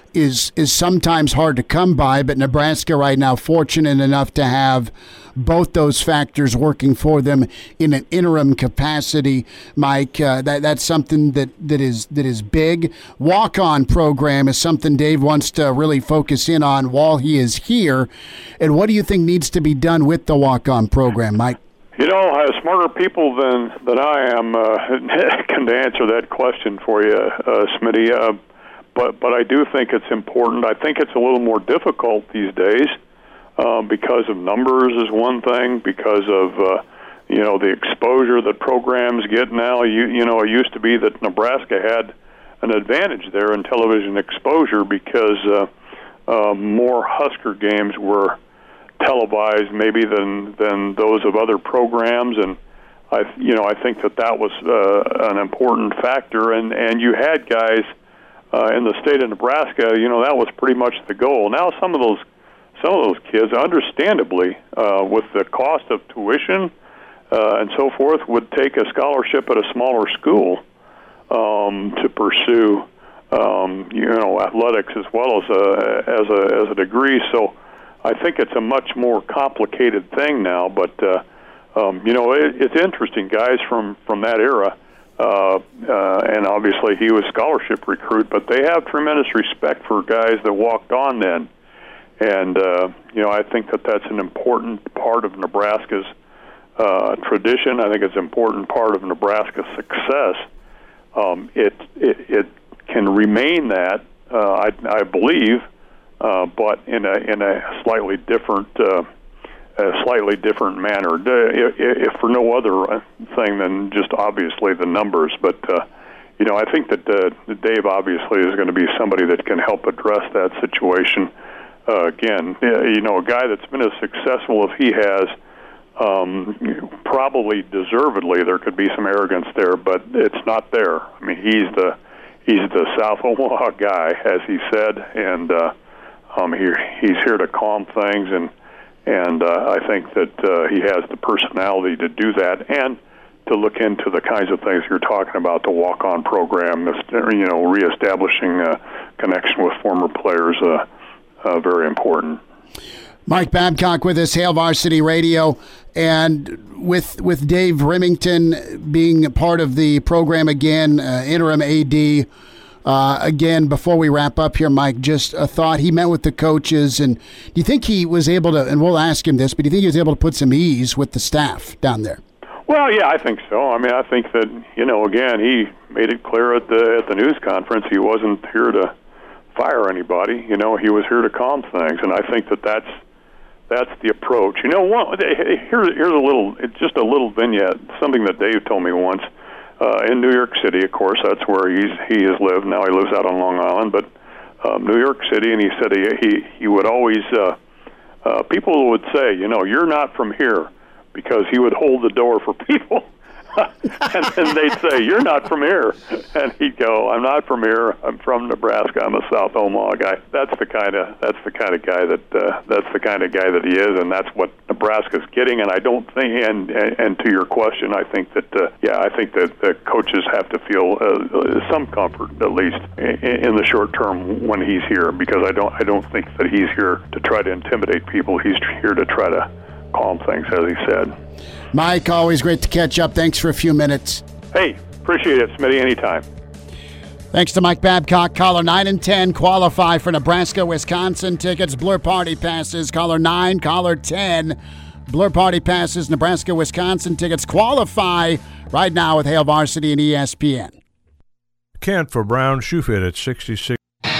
is is sometimes hard to come by, but Nebraska right now fortunate enough to have both those factors working for them in an interim capacity. Mike, uh, that that's something that, that is that is big. Walk-on program is something Dave wants to really focus in on while he is here. And what do you think needs to be done with the walk-on program, Mike? You know, uh, smarter people than than I am uh, can answer that question for you, uh, Smitty. Uh, but but I do think it's important. I think it's a little more difficult these days uh, because of numbers is one thing, because of uh, you know the exposure that programs get now. You you know, it used to be that Nebraska had an advantage there in television exposure because uh, uh, more Husker games were televised maybe than than those of other programs, and I you know I think that that was uh, an important factor, and and you had guys uh, in the state of Nebraska, you know that was pretty much the goal. Now some of those some of those kids, understandably, uh, with the cost of tuition uh, and so forth, would take a scholarship at a smaller school um, to pursue um, you know athletics as well as a as a as a degree. So I think it's a much more complicated thing now, but uh, um, you know it, it's interesting. Guys from, from that era, uh, uh, and obviously he was scholarship recruit, but they have tremendous respect for guys that walked on then, and uh, you know I think that that's an important part of Nebraska's uh, tradition. I think it's an important part of Nebraska's success. Um, it, it it can remain that uh, I, I believe. Uh, but in a in a slightly different uh, a slightly different manner, if, if for no other thing than just obviously the numbers. But uh, you know, I think that uh, Dave obviously is going to be somebody that can help address that situation. Uh, again, you know, a guy that's been as successful as he has, um, probably deservedly. There could be some arrogance there, but it's not there. I mean, he's the he's the South Omaha guy, as he said, and. Uh, Um, he, he's here to calm things, and and uh, I think that uh, he has the personality to do that and to look into the kinds of things you're talking about, the walk-on program, you know, reestablishing a connection with former players, uh, uh, very important. Mike Babcock with us, Hail Varsity Radio, and with with Dave Rimington being part of the program again, uh, interim A D. Uh, again, before we wrap up here, Mike, just a thought. He met with the coaches, and do you think he was able to, and we'll ask him this, but do you think he was able to put some ease with the staff down there? Well, yeah, I think so. I mean, I think that, you know, again, he made it clear at the at the news conference he wasn't here to fire anybody. You know, he was here to calm things, and I think that that's, that's the approach. You know, one, here's, here's a little, it's just a little vignette, something that Dave told me once. Uh, in New York City, of course, that's where he's he has lived. Now he lives out on Long Island, but um, New York City, and he said he he, he would always uh, uh, people would say, you know, you're not from here, because he would hold the door for people, and then they'd say, you're not from here, and he'd go, I'm not from here. I'm from Nebraska. I'm a South Omaha guy. That's the kind of that's the kind of guy that uh, that's the kind of guy that he is, and that's what Nebraska's getting. And I don't think, and and, and to your question, I think that uh, yeah, I think that the coaches have to feel uh, some comfort, at least in, in the short term, when he's here, because I don't I don't think that he's here to try to intimidate people. He's here to try to calm things, as he said. Mike, always great to catch up. Thanks for a few minutes. Hey, appreciate it, Smitty, anytime. Thanks to Mike Babcock. Caller nine and ten qualify for Nebraska, Wisconsin tickets, Blur Party passes. Caller nine, caller ten, Blur Party passes, Nebraska, Wisconsin tickets qualify right now with Hail Varsity and E S P N. Kent for Brown Shoe Fit at sixty-six.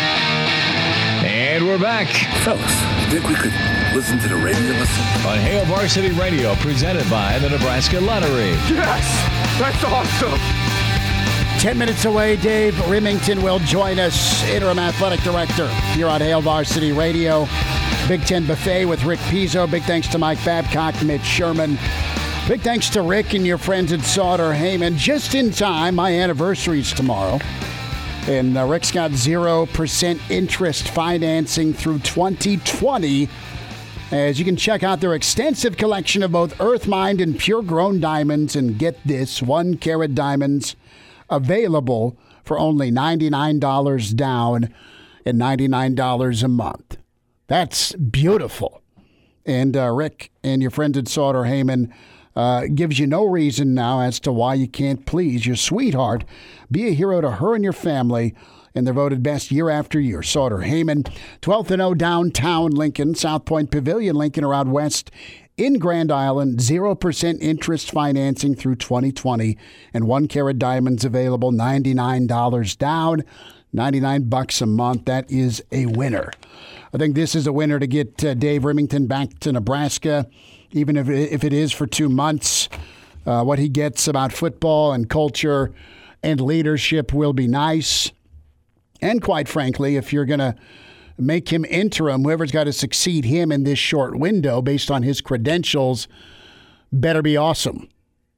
And we're back. Fellas, think we could listen to the radio listen? On Hail Varsity Radio, presented by the Nebraska Lottery. Yes! That's awesome! Ten minutes away, Dave Rimington will join us, interim athletic director here on Hail Varsity Radio. Big Ten Buffet with Rick Pizzo. Big thanks to Mike Babcock, Mitch Sherman. Big thanks to Rick and your friends at Sauter Heyman. Just in time, my anniversary's tomorrow. And uh, Rick's got zero percent interest financing through twenty twenty. As you can check out their extensive collection of both earth-mined and pure-grown diamonds. And get this, one-carat diamonds available for only ninety-nine dollars down and ninety-nine dollars a month. That's beautiful. And uh, Rick and your friends at Sauter Heyman uh, gives you no reason now as to why you can't please your sweetheart. Be a hero to her and your family, and they're voted best year after year. Sauter Heyman, twelfth and O downtown Lincoln, South Point Pavilion Lincoln, around West in Grand Island, zero percent interest financing through twenty twenty, and one carat diamonds available, ninety-nine dollars down, ninety-nine bucks a month. That is a winner. I think this is a winner to get uh, Dave Rimington back to Nebraska, even if if it is for two months. Uh, what he gets about football and culture and leadership will be nice. And quite frankly, if you're going to make him interim, whoever's got to succeed him in this short window based on his credentials better be awesome.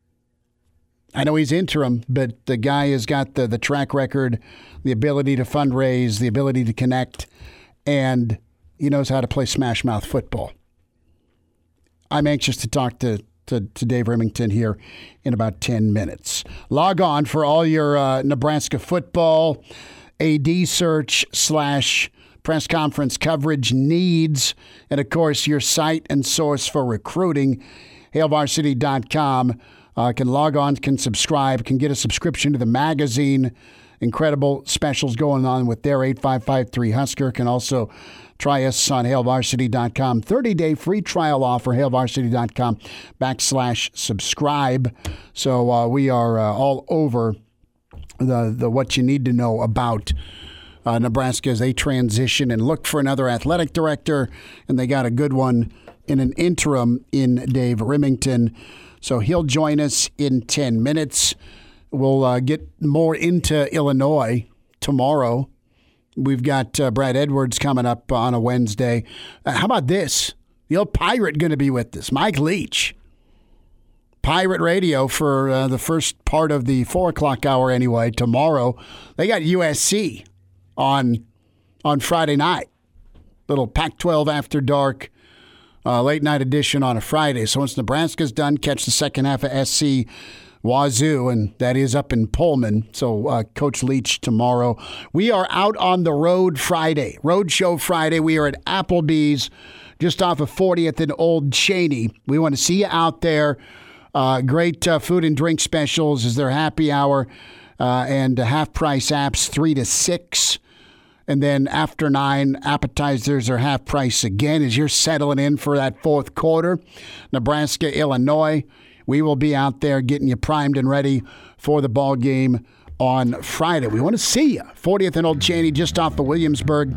I know he's interim, but the guy has got the, the track record, the ability to fundraise, the ability to connect, and he knows how to play smash mouth football. I'm anxious to talk to To, to Dave Rimington here in about ten minutes. Log on for all your uh, Nebraska football A D search slash press conference coverage needs, and of course your site and source for recruiting, hail varsity dot com. Uh, can log on, can subscribe, can get a subscription to the magazine. Incredible specials going on with their eight five five three Husker. Can also try us on hail varsity dot com. thirty-day free trial offer, hail varsity dot com backslash subscribe. So uh, we are uh, all over the, the what you need to know about uh, Nebraska as they transition and look for another athletic director. And they got a good one in an interim in Dave Rimington. So he'll join us in ten minutes. We'll uh, get more into Illinois tomorrow. We've got uh, Brad Edwards coming up on a Wednesday. Uh, how about this? The old Pirate going to be with us. Mike Leach. Pirate Radio for uh, the first part of the four o'clock hour anyway. Tomorrow, they got U S C on on Friday night. Little Pac twelve after dark, uh, late night edition on a Friday. So once Nebraska's done, catch the second half of S C Wazoo, and that is up in Pullman. So uh, Coach Leach tomorrow. We are out on the road Friday. Road Show Friday. We are at Applebee's just off of fortieth and Old Cheney. We want to see you out there. Uh, great uh, food and drink specials is their happy hour, uh, and half-price apps three to six. And then after nine, appetizers are half price again as you're settling in for that fourth quarter. Nebraska, Illinois. We will be out there getting you primed and ready for the ball game on Friday. We want to see you. fortieth and Old Cheney, just off of Williamsburg,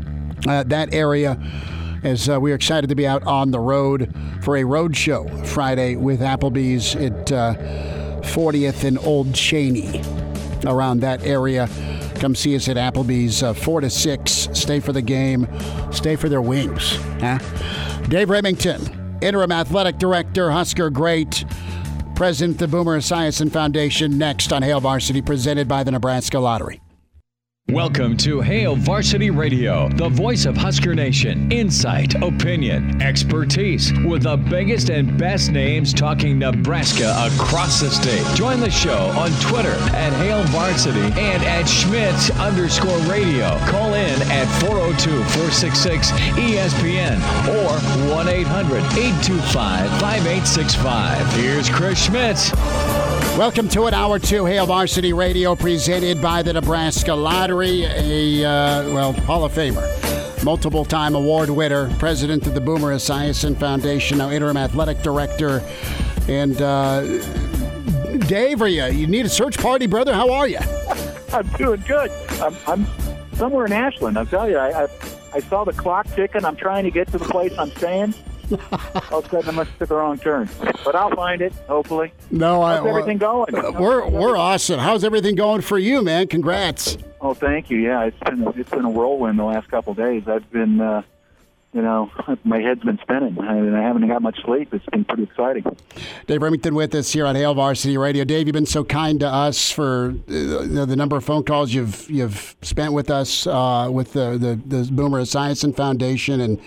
uh, that area, as uh, we're excited to be out on the road for a road show Friday with Applebee's at uh, fortieth and Old Cheney, around that area. Come see us at Applebee's, uh, four to six. Stay for the game. Stay for their wings. Huh? Dave Rimington, Interim Athletic Director, Husker Great, President of the Boomer Esiason Foundation, next on Hail Varsity, presented by the Nebraska Lottery. Welcome to Hail Varsity Radio, the voice of Husker Nation. Insight, opinion, expertise, with the biggest and best names talking Nebraska across the state. Join the show on Twitter at Hail Varsity and at Schmidt underscore radio. Call in at four oh two, four six six, E S P N or one eight hundred, eight two five, five eight six five. Here's Chris Schmidt. Welcome to it, Hour two, Hail Varsity Radio, presented by the Nebraska Lottery. A, uh, well, Hall of Famer, multiple-time award winner, president of the Boomer Esiason Foundation, now interim athletic director. And, uh, Dave, are you, you need a search party, brother? How are you? I'm doing good. I'm, I'm somewhere in Ashland. I'll tell you, I, I, I saw the clock ticking. I'm trying to get to the place I'm staying. All of a sudden, I must have took the wrong turn. But I'll find it, hopefully. No, How's I, everything going? We're we're awesome. How's everything going for you, man? Congrats. Oh, thank you. Yeah, it's been a, it's been a whirlwind the last couple of days. I've been, uh, you know, my head's been spinning, and I haven't got much sleep. It's been pretty exciting. Dave Rimington with us here on Hail Varsity Radio. Dave, you've been so kind to us for uh, the number of phone calls you've you've spent with us uh, with the, the the Boomer Esiason Foundation and.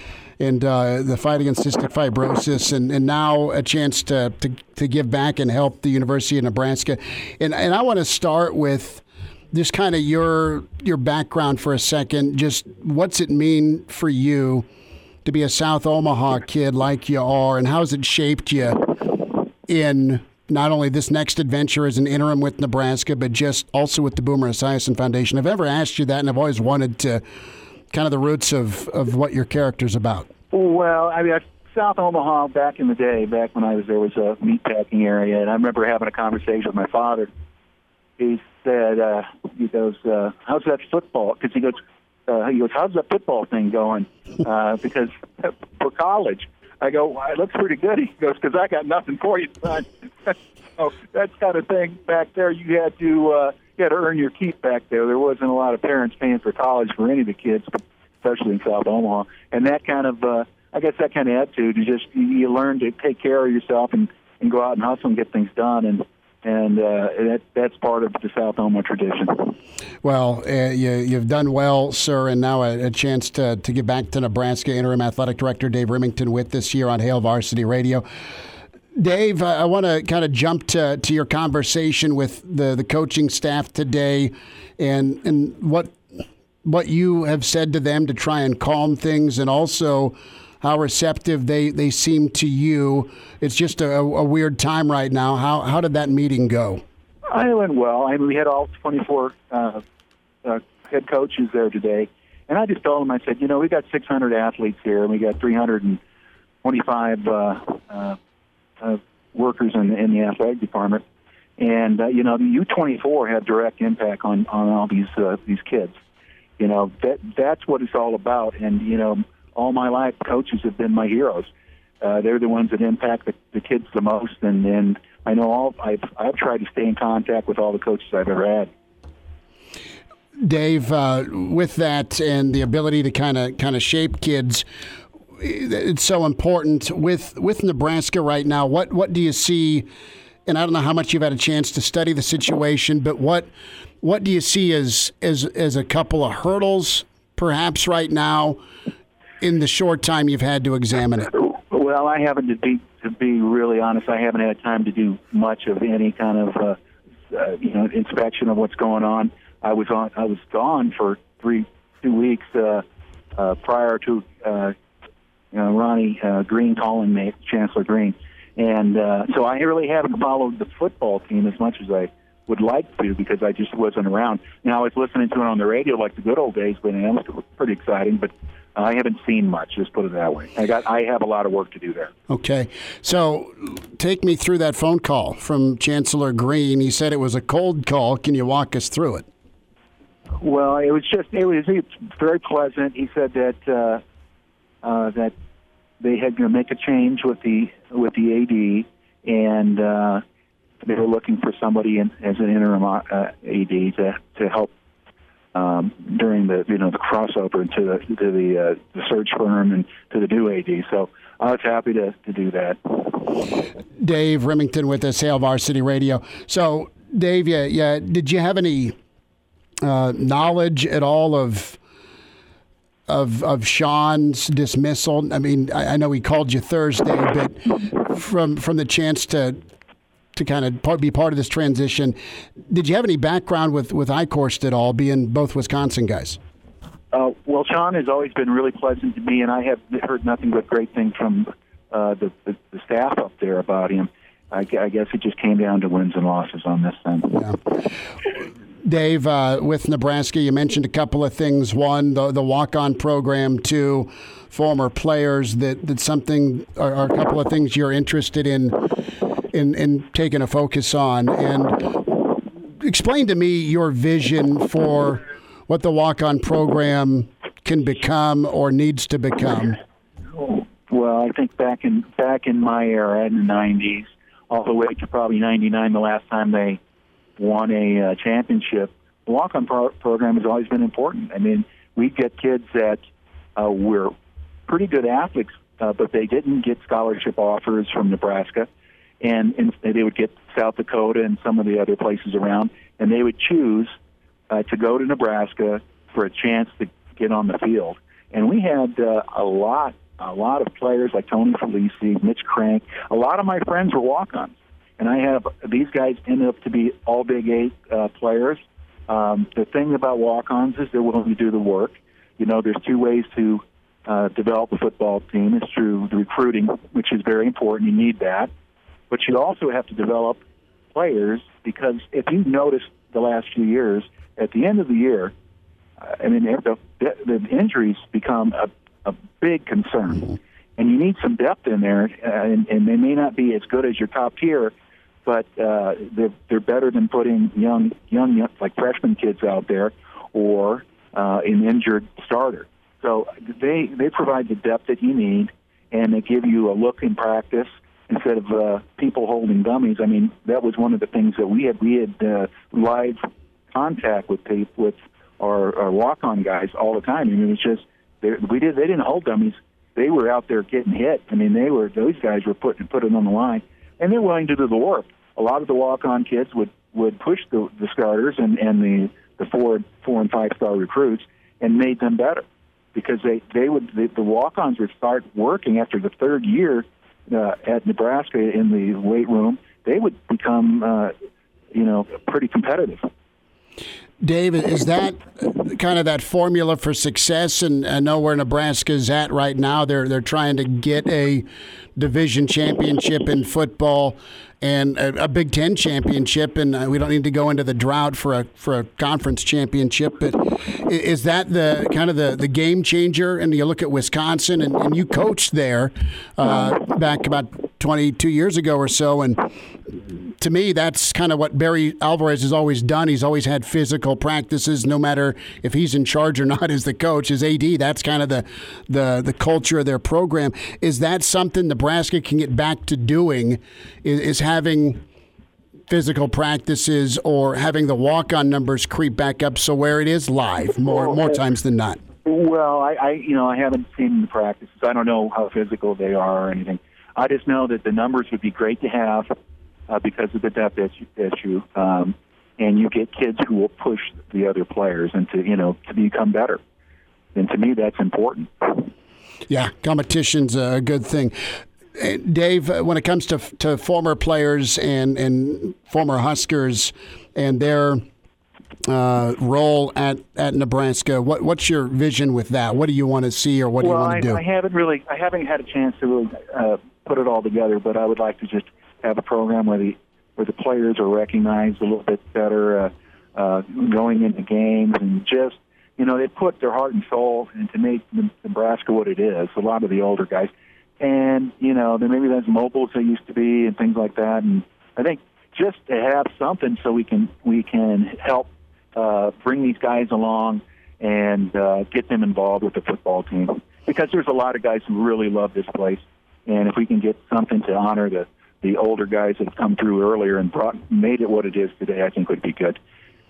and uh, the fight against cystic fibrosis, and, and now a chance to, to to give back and help the University of Nebraska. And and I want to start with just kind of your your background for a second. Just what's it mean for you to be a South Omaha kid like you are, and how has it shaped you in not only this next adventure as an interim with Nebraska, but just also with the Boomer Esiason Foundation? I've ever asked you that, and I've always wanted to kind of the roots of, of what your character's about. Well, I mean, South Omaha, back in the day, back when I was there, was a meatpacking area, and I remember having a conversation with my father. He said, uh, he goes, uh, how's that football? Because he goes, uh, he goes, how's that football thing going? Uh, because for college, I go, well, it looks pretty good. He goes, because I got nothing for you, son. So that kind of thing back there, you had to uh, you had to earn your keep back there. There wasn't a lot of parents paying for college for any of the kids, especially in South Omaha. And that kind of, uh, I guess that kind of attitude, you just you, you learn to take care of yourself and, and go out and hustle and get things done. And and uh, that that's part of the South Omaha tradition. Well, uh, you, you've done well, sir, and now a, a chance to, to get back to Nebraska. Interim Athletic Director Dave Rimington with this year on Hail Varsity Radio. Dave, I, I want to kind of jump to, to your conversation with the, the coaching staff today and and what what you have said to them to try and calm things, and also how receptive they, they seem to you. It's just a, a weird time right now. How how did that meeting go? I went well. I mean, we had all twenty-four uh, uh, head coaches there today, and I just told them, I said, you know, we got six hundred athletes here, and we got three hundred twenty-five uh, uh, uh, workers in, in the athletic department, and uh, you know, the U twenty-four had direct impact on, on all these uh, these kids. You know, that that's what it's all about, and you know, all my life, coaches have been my heroes. Uh, they're the ones that impact the, the kids the most, and, and I know all. I've I've tried to stay in contact with all the coaches I've ever had. Dave, uh, with that and the ability to kind of kind of shape kids, it's so important with with Nebraska right now. What what do you see? And I don't know how much you've had a chance to study the situation, but what what do you see as as as a couple of hurdles, perhaps right now, in the short time you've had to examine it? Well, I haven't, to be to be really honest, I haven't had time to do much of any kind of uh, uh, you know inspection of what's going on. I was on I was gone for three two weeks uh, uh, prior to uh, you know, Ronnie uh, Green calling me, Chancellor Green, and uh, so I really haven't followed the football team as much as I would like to, because I just wasn't around. Now, I was listening to it on the radio like the good old days, but it was pretty exciting, but I haven't seen much, just put it that way. I got I have a lot of work to do there. Okay. So take me through that phone call from Chancellor Green. He said it was a cold call. Can you walk us through it? Well, it was just it was, it was very pleasant. He said that uh, uh, that they had to make a change with the with the A D, and uh, they were looking for somebody in, as an interim uh, A D to to help um, during the you know the crossover into the to the, uh, the search firm and to the new A D. So I was happy to, to do that. Dave Rimington with us, Hail Varsity Radio. So, Dave, yeah, yeah, did you have any uh, knowledge at all of of of Sean's dismissal? I mean, I, I know he called you Thursday, but from from the chance to to kind of part, be part of this transition, did you have any background with with Eichhorst at all, being both Wisconsin guys? Uh, well, Sean has always been really pleasant to me, and I have heard nothing but great things from uh, the, the the staff up there about him. I, I guess it just came down to wins and losses on this thing. Yeah. Dave, uh, with Nebraska, you mentioned a couple of things. One, the, the walk-on program. Two, former players. That that something are, are a couple of things you're interested in, in in taking a focus on. And explain to me your vision for what the walk-on program can become or needs to become. Well, I think back in back in my era in the nineties, all the way to probably ninety-nine, the last time they won a uh, championship, the walk-on pro- program has always been important. I mean, we get kids that uh, were pretty good athletes, uh, but they didn't get scholarship offers from Nebraska, and, and they would get South Dakota and some of the other places around, and they would choose uh, to go to Nebraska for a chance to get on the field. And we had uh, a lot, a lot of players like Tony Felici, Mitch Crank. A lot of my friends were walk-ons. And I have these guys ended up to be all Big Eight uh, players. Um, the thing about walk-ons is they're willing to do the work. You know, there's two ways to uh, develop a football team. It's through the recruiting, which is very important. You need that. But you also have to develop players, because if you notice the last few years, at the end of the year, uh, I mean, the, the injuries become a, a big concern. and you need some depth in there, uh, and, and they may not be as good as your top tier, but uh, they're, they're better than putting young, young, young, like freshman kids out there or uh, an injured starter. So they they provide the depth that you need, and they give you a look in practice instead of uh, people holding dummies. I mean, that was one of the things that we had. We had uh, live contact with people, with our, our walk-on guys all the time. I mean, it was just they, we did. They didn't hold dummies. They were out there getting hit. I mean, they were those guys were putting putting on the line, and they're willing to do the work. A lot of the walk-on kids would, would push the, the starters and, and the the four four and five star recruits and made them better. Because they, they would the, the walk-ons would start working after the third year uh, at Nebraska in the weight room. They would become, uh, you know, pretty competitive. Dave, is that kind of that formula for success? And I know where Nebraska is at right now. They're they're trying to get a division championship in football and a, a Big Ten championship, and uh, we don't need to go into the drought for a for a conference championship. But is that the kind of the, the game changer? And you look at Wisconsin, and, and you coached there uh, back about twenty-two years ago or so, and to me, that's kind of what Barry Alvarez has always done. He's always had physical practices, no matter if he's in charge or not as the coach. As A D, that's kind of the, the, the culture of their program. Is that something Nebraska can get back to doing, is, is having physical practices or having the walk-on numbers creep back up so where it is live more more times than not? Well, I, I you know, I haven't seen the practices. I don't know how physical they are or anything. I just know that the numbers would be great to have uh, because of the depth issue, um, and you get kids who will push the other players and to you know to become better. And to me, that's important. Yeah, competition's a good thing. Dave, when it comes to to former players and, and former Huskers and their uh, role at, at Nebraska, what what's your vision with that? What do you want to see, or what well, do you want to do? I, I haven't really, I haven't had a chance to really uh, put it all together, but I would like to just have a program where the where the players are recognized a little bit better, uh, uh, going into games, and just you know they put their heart and soul into make Nebraska what it is. A lot of the older guys. And, you know, then maybe that's mobile as they used to be and things like that. And I think just to have something so we can we can help uh, bring these guys along and uh, get them involved with the football team. Because there's a lot of guys who really love this place. And if we can get something to honor the, the older guys that have come through earlier and brought made it what it is today, I think would be good.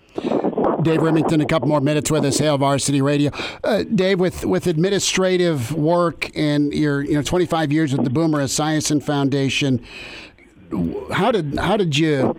Dave Remington, a couple more minutes with us, Hail Varsity Radio. Uh, Dave, with, with administrative work and your you know twenty-five years with the Boomer Esiason Foundation, how did how did you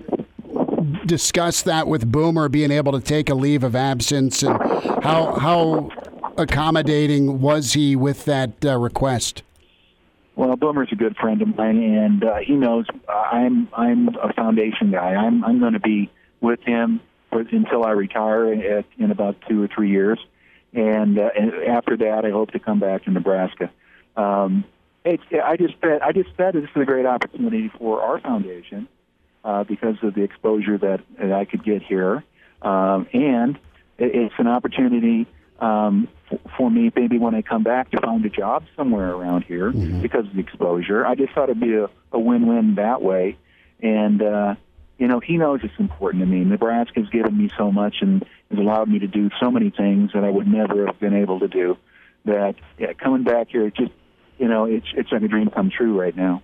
discuss that with Boomer being able to take a leave of absence, and how how accommodating was he with that uh, request? Well, Boomer's a good friend of mine, and uh, he knows I'm I'm a foundation guy. I'm I'm going to be with him until I retire in, in about two or three years, and, uh, and after that, I hope to come back to Nebraska. Um, it's, I just said I just said this is a great opportunity for our foundation uh, because of the exposure that, that I could get here, um, and it, it's an opportunity um, f- for me maybe when I come back to find a job somewhere around here mm-hmm. because of the exposure. I just thought it'd be a, a win-win that way, and. Uh, You know, he knows it's important to me. Nebraska's given me so much and has allowed me to do so many things that I would never have been able to do. That yeah, coming back here, it just you know, it's it's like a dream come true right now.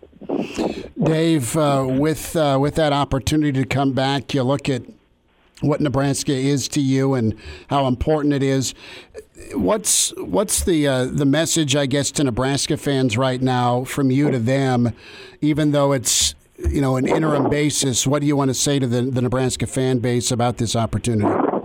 Dave, uh, with uh, with that opportunity to come back, you look at what Nebraska is to you and how important it is. What's what's the uh, the message, I guess, to Nebraska fans right now from you to them, even though it's you know, an interim basis? What do you want to say to the, the Nebraska fan base about this opportunity?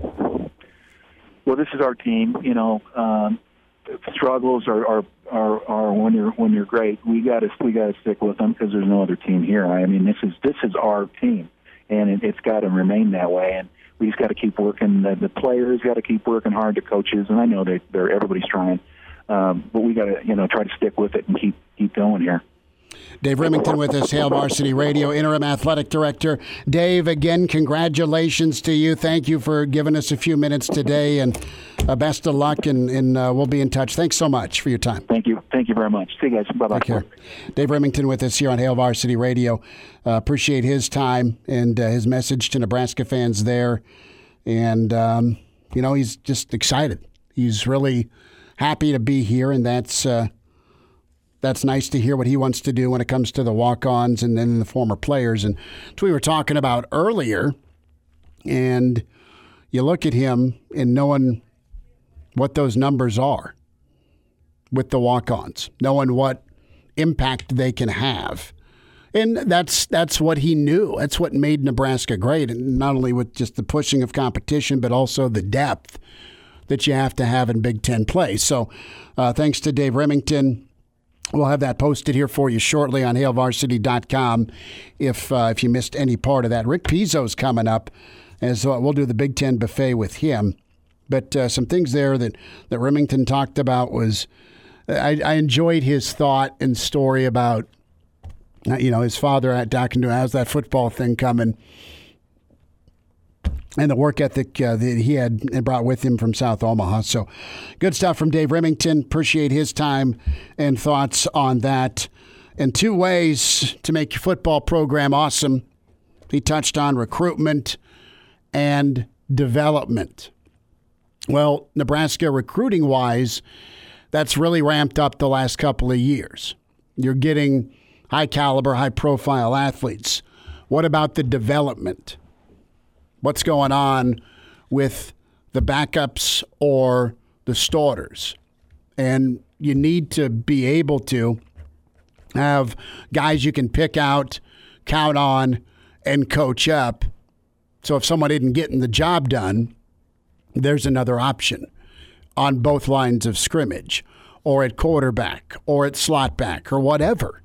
Well, this is our team. You know, um, struggles are, are are are when you're when you're great. We got to we got to stick with them because there's no other team here. I mean, this is this is our team, and it, it's got to remain that way. And we just got to keep working. The, the players got to keep working hard. The coaches, and I know they they're everybody's trying, um, but we got to you know try to stick with it and keep keep going here. Dave Remington with us, Hail Varsity Radio, Interim Athletic Director. Dave, again, congratulations to you. Thank you for giving us a few minutes today, and uh, best of luck, and, and uh, we'll be in touch. Thanks so much for your time. Thank you. Thank you. you very much. See you guys. Bye-bye. Take care. Dave Remington with us here on Hail Varsity Radio. Uh, appreciate his time and uh, his message to Nebraska fans there. And, um, you know, he's just excited. He's really happy to be here, and that's uh, that's nice to hear what he wants to do when it comes to the walk-ons and then the former players. And that's what we were talking about earlier. And you look at him and knowing what those numbers are with the walk-ons, knowing what impact they can have. And that's that's what he knew. That's what made Nebraska great, and not only with just the pushing of competition, but also the depth that you have to have in Big Ten play. So uh, thanks to Dave Remington. We'll have that posted here for you shortly on hail varsity dot com if, uh, if you missed any part of that. Rick Pizzo's coming up, as uh, we'll do the Big Ten buffet with him. But uh, some things there that, that Remington talked about was I, I enjoyed his thought and story about, you know, his father at talking to him, how's that football thing coming? And the work ethic uh, that he had brought with him from South Omaha. So good stuff from Dave Remington. Appreciate his time and thoughts on that. And two ways to make your football program awesome. He touched on recruitment and development. Well, Nebraska recruiting-wise, that's really ramped up the last couple of years. You're getting high-caliber, high-profile athletes. What about the development? What's going on with the backups or the starters? And you need to be able to have guys you can pick out, count on, and coach up. So if someone isn't getting the job done, there's another option on both lines of scrimmage or at quarterback or at slot back or whatever.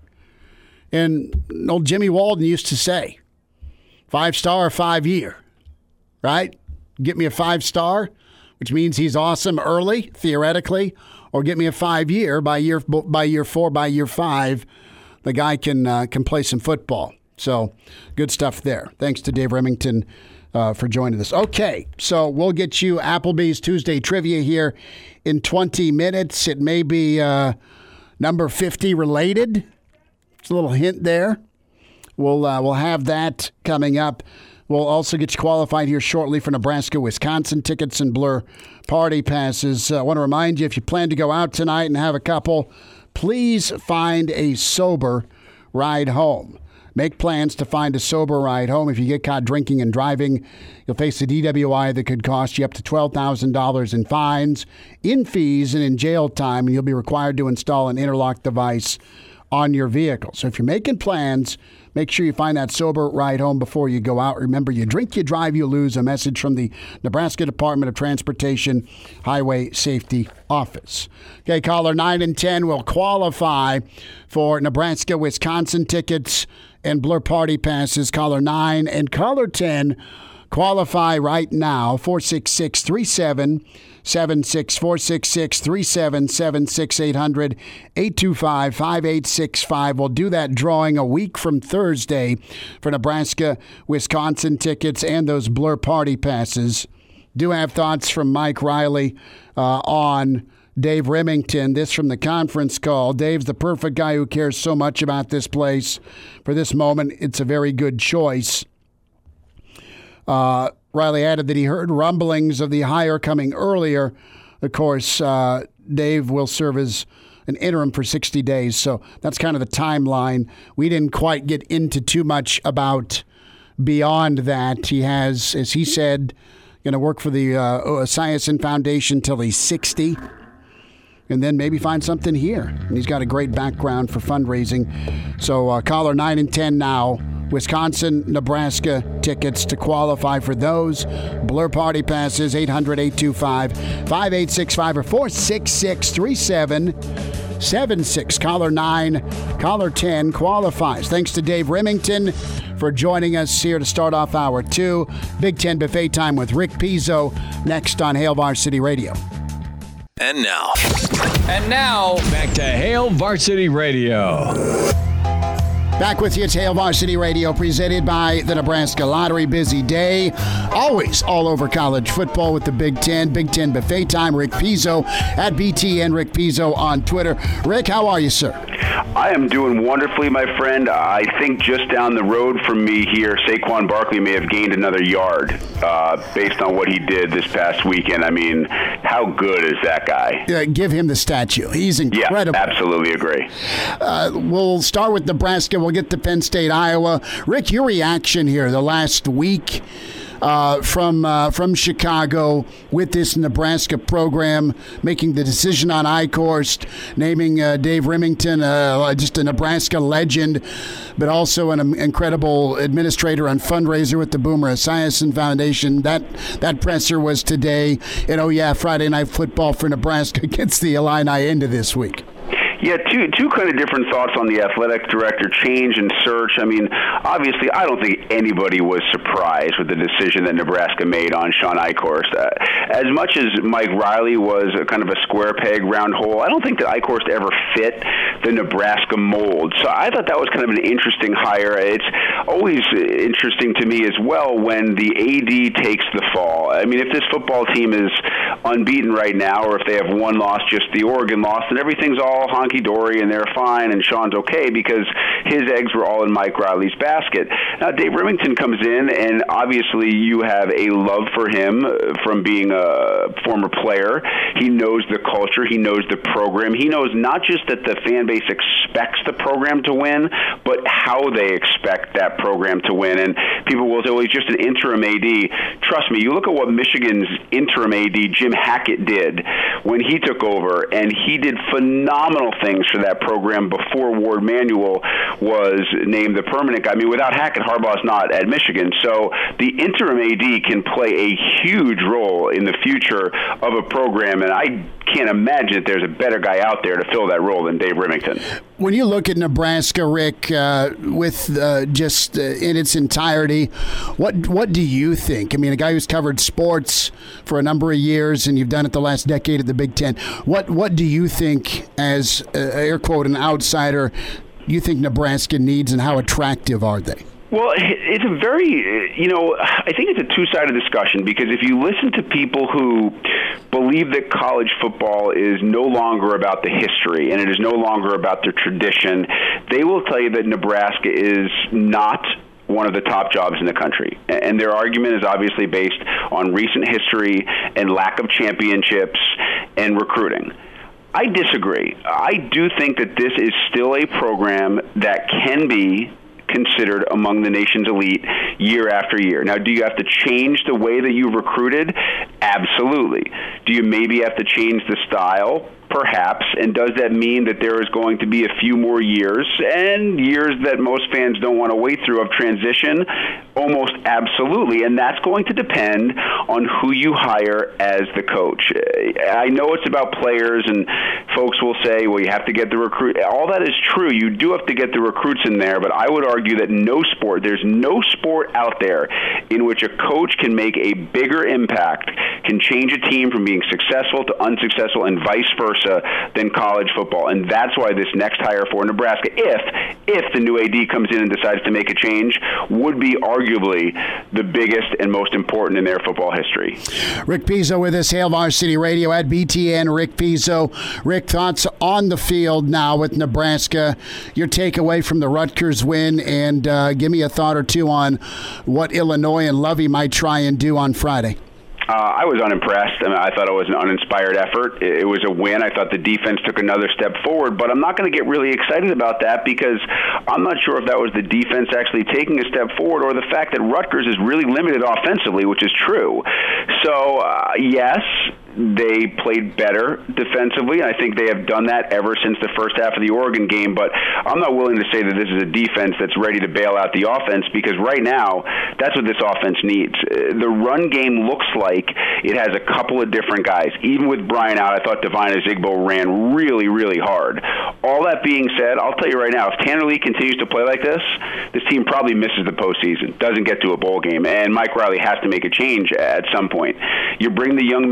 And old Jimmy Walden used to say, five-star or five-year, right? Get me a five-star, which means he's awesome early, theoretically, or get me a five-year. By year by year four, by year five, the guy can uh, can play some football. So good stuff there. Thanks to Dave Remington uh, for joining us. Okay, so we'll get you Applebee's Tuesday Trivia here in twenty minutes. It may be uh, number fifty related. It's a little hint there. We'll uh, we'll have that coming up. We'll also get you qualified here shortly for Nebraska-Wisconsin tickets and Blur party passes. Uh, I want to remind you, if you plan to go out tonight and have a couple, please find a sober ride home. Make plans to find a sober ride home. If you get caught drinking and driving, you'll face a D W I that could cost you up to twelve thousand dollars in fines, in fees, and in jail time, and you'll be required to install an interlock device on your vehicle. So if you're making plans, make sure you find that sober ride home before you go out. Remember, you drink, you drive, you lose. A message from the Nebraska Department of Transportation Highway Safety Office. Okay, caller nine and ten will qualify for Nebraska-Wisconsin tickets and Blur party passes. Caller nine and caller ten qualify right now. four six six, three seven seven six, four six six, three seven seven six, eight hundred, eight two five, five eight six five. We'll do that drawing a week from Thursday for Nebraska, Wisconsin tickets and those Blur party passes. Do have thoughts from Mike Riley uh, on Dave Remington. This from the conference call. Dave's the perfect guy who cares so much about this place. For this moment, it's a very good choice. Uh, Riley added that he heard rumblings of the hire coming earlier. Of course, uh, Dave will serve as an interim for sixty days, so that's kind of the timeline. We didn't quite get into too much about beyond that. He has, as he said, going to work for the uh, Esiason Foundation till he's sixty, and then maybe find something here. And he's got a great background for fundraising. So uh, caller nine and ten now. Wisconsin, Nebraska tickets to qualify for those. Blur party passes, eight hundred, eight two five, five eight six five or four six six, three seven seven six. Caller nine, caller ten qualifies. Thanks to Dave Remington for joining us here to start off hour two. Big Ten buffet time with Rick Pizzo next on Hail Varsity Radio. And now. And now, back to Hail Varsity Radio. Back with you, Hail Varsity Radio, presented by the Nebraska Lottery. Busy day, always all over college football with the Big Ten. Big Ten buffet time. Rick Pizzo at B T N Rick Pizzo on Twitter. Rick, how are you, sir? I am doing wonderfully, my friend. I think just down the road from me here, Saquon Barkley may have gained another yard uh, based on what he did this past weekend. I mean, how good is that guy? Yeah, give him the statue. He's incredible. Yeah, absolutely agree. Uh, we'll start with Nebraska. We'll get to Penn State, Iowa. Rick, your reaction here the last week uh, from uh, from Chicago with this Nebraska program, making the decision on Eichhorst, naming uh, Dave Remington uh, just a Nebraska legend, but also an incredible administrator and fundraiser with the Boomer Esiason Foundation. That that presser was today. And, oh, yeah, Friday Night Football for Nebraska against the Illini into this week. Yeah, two two kind of different thoughts on the athletic director change and search. I mean, obviously, I don't think anybody was surprised with the decision that Nebraska made on Sean Eichhorst. Uh, as much as Mike Riley was a kind of a square peg, round hole, I don't think that Eichhorst ever fit the Nebraska mold. So I thought that was kind of an interesting hire. It's always interesting to me as well when the A D takes the fall. I mean, if this football team is unbeaten right now, or if they have one loss, just the Oregon loss, then everything's all honky-dory and they're fine and Sean's okay because his eggs were all in Mike Riley's basket. Now, Dave Remington comes in, and obviously you have a love for him from being a former player. He knows the culture. He knows the program. He knows not just that the fan base expects the program to win, but how they expect that program to win. And people will say, well, he's just an interim A D. Trust me, you look at what Michigan's interim A D, Jim Hackett, did when he took over, and he did phenomenal things for that program before Ward Manuel was named the permanent guy. I mean, without Hackett, Harbaugh's not at Michigan. So the interim A D can play a huge role in the future of a program, and I can't imagine that there's a better guy out there to fill that role than Dave Remington. When you look at Nebraska, Rick, uh, with uh, just uh, in its entirety, what what do you think? I mean, a guy who's covered sports for a number of years, and you've done it the last decade at the Big Ten. What what do you think, as uh, air quote an outsider, you think Nebraska needs, and how attractive are they? Well, it's a very, you know, I think it's a two-sided discussion, because if you listen to people who believe that college football is no longer about the history and it is no longer about the tradition, they will tell you that Nebraska is not one of the top jobs in the country. And their argument is obviously based on recent history and lack of championships and recruiting. I disagree. I do think that this is still a program that can be considered among the nation's elite year after year. Now, do you have to change the way that you've recruited? Absolutely. Do you maybe have to change the style? Perhaps. And does that mean that there is going to be a few more years, and years that most fans don't want to wait through, of transition? Almost absolutely. And that's going to depend on who you hire as the coach. I know it's about players, and folks will say, well, you have to get the recruit. All that is true. You do have to get the recruits in there, but I would argue that no sport, there's no sport out there in which a coach can make a bigger impact, can change a team from being successful to unsuccessful and vice versa, than college football. And that's why this next hire for Nebraska, if if the new A D comes in and decides to make a change, would be arguably the biggest and most important in their football history. Rick Pizzo with us, Hail Varsity Radio at B T N. Rick Pizzo. Rick, thoughts on the field now with Nebraska, your takeaway from the Rutgers win, and uh, give me a thought or two on what Illinois and Lovie might try and do on Friday. Uh, I was unimpressed. I mean, I thought it was an uninspired effort. It, it was a win. I thought the defense took another step forward, but I'm not going to get really excited about that, because I'm not sure if that was the defense actually taking a step forward or the fact that Rutgers is really limited offensively, which is true. So, uh, yes, they played better defensively. I think they have done that ever since the first half of the Oregon game, but I'm not willing to say that this is a defense that's ready to bail out the offense, because right now, that's what this offense needs. The run game looks like it has a couple of different guys. Even with Brian out, I thought Devine Ezigbo ran really, really hard. All that being said, I'll tell you right now, if Tanner Lee continues to play like this, this team probably misses the postseason, doesn't get to a bowl game, and Mike Riley has to make a change at some point. You bring the young man in,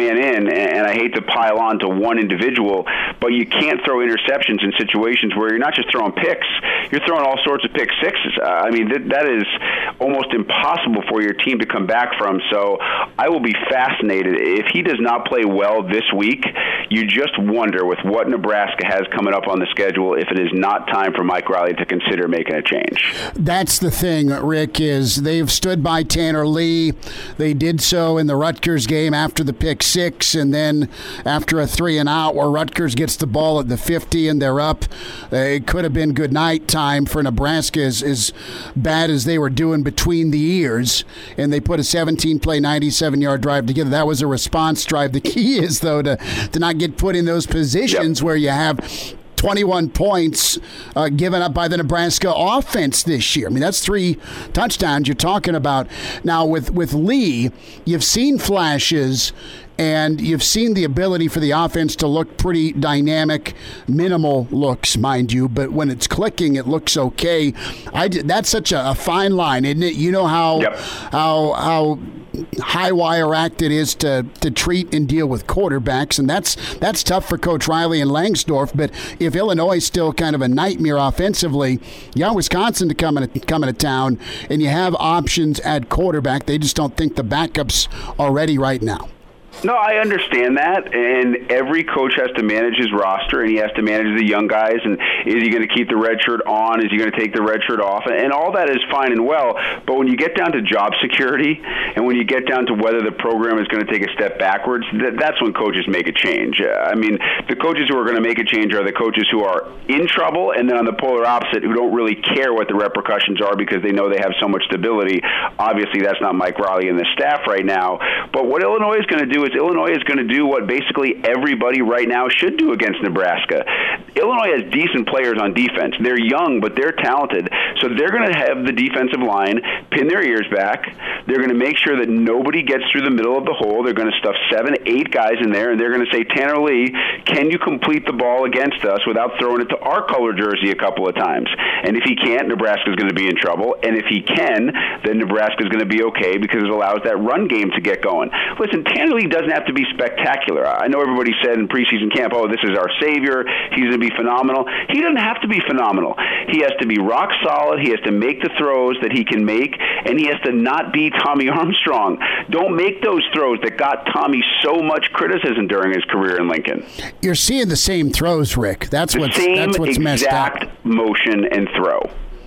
and, and I hate to pile on to one individual, but you can't throw interceptions in situations where you're not just throwing picks, you're throwing all sorts of pick sixes. Uh, I mean, th- that is almost impossible for your team to come back from. So I will be fascinated. If he does not play well this week, you just wonder with what Nebraska has coming up on the schedule if it is not time for Mike Riley to consider making a change. That's the thing, Rick, is they've stood by Tanner Lee. They did so in the Rutgers game after the pick six, and then after a three and out where Rutgers gets the ball at the fifty and they're up. It could have been good night time for Nebraska, as, as bad as they were doing between the ears, and they put a seventeen-play, ninety-seven-yard drive together. That was a response drive. The key is, though, to, to not get put in those positions yep. where you have twenty-one points uh, given up by the Nebraska offense this year. I mean, that's three touchdowns you're talking about. Now, with, with Lee, you've seen flashes, and you've seen the ability for the offense to look pretty dynamic, minimal looks, mind you, but when it's clicking, it looks okay. I, that's such a, a fine line, isn't it? You know how yep. how how high wire act it is to, to treat and deal with quarterbacks, and that's that's tough for Coach Riley and Langsdorf. But if Illinois is still kind of a nightmare offensively, you got Wisconsin to come into come into town, and you have options at quarterback. They just don't think the backups are ready right now. No, I understand that, and every coach has to manage his roster, and he has to manage the young guys, and is he going to keep the red shirt on, is he going to take the red shirt off, and all that is fine and well, but when you get down to job security, and when you get down to whether the program is going to take a step backwards, th- that's when coaches make a change. I mean, the coaches who are going to make a change are the coaches who are in trouble, and then on the polar opposite, who don't really care what the repercussions are because they know they have so much stability. Obviously, that's not Mike Riley and the staff right now, but what Illinois is going to do is Illinois is going to do what basically everybody right now should do against Nebraska. Illinois has decent players on defense. They're young, but they're talented. So they're going to have the defensive line pin their ears back. They're going to make sure that nobody gets through the middle of the hole. They're going to stuff seven, eight guys in there, and they're going to say, Tanner Lee, can you complete the ball against us without throwing it to our color jersey a couple of times? And if he can't, Nebraska's going to be in trouble. And if he can, then Nebraska's going to be okay because it allows that run game to get going. Listen, Tanner Lee doesn't have to be spectacular. I know everybody said in preseason camp, oh, this is our savior, he's going to be phenomenal. He doesn't have to be phenomenal. He has to be rock solid, he has to make the throws that he can make, and he has to not be Tommy Armstrong. Don't make those throws that got Tommy so much criticism during his career in Lincoln. You're seeing the same throws, Rick. That's the what's, same that's what's messed up. Exact motion and throw.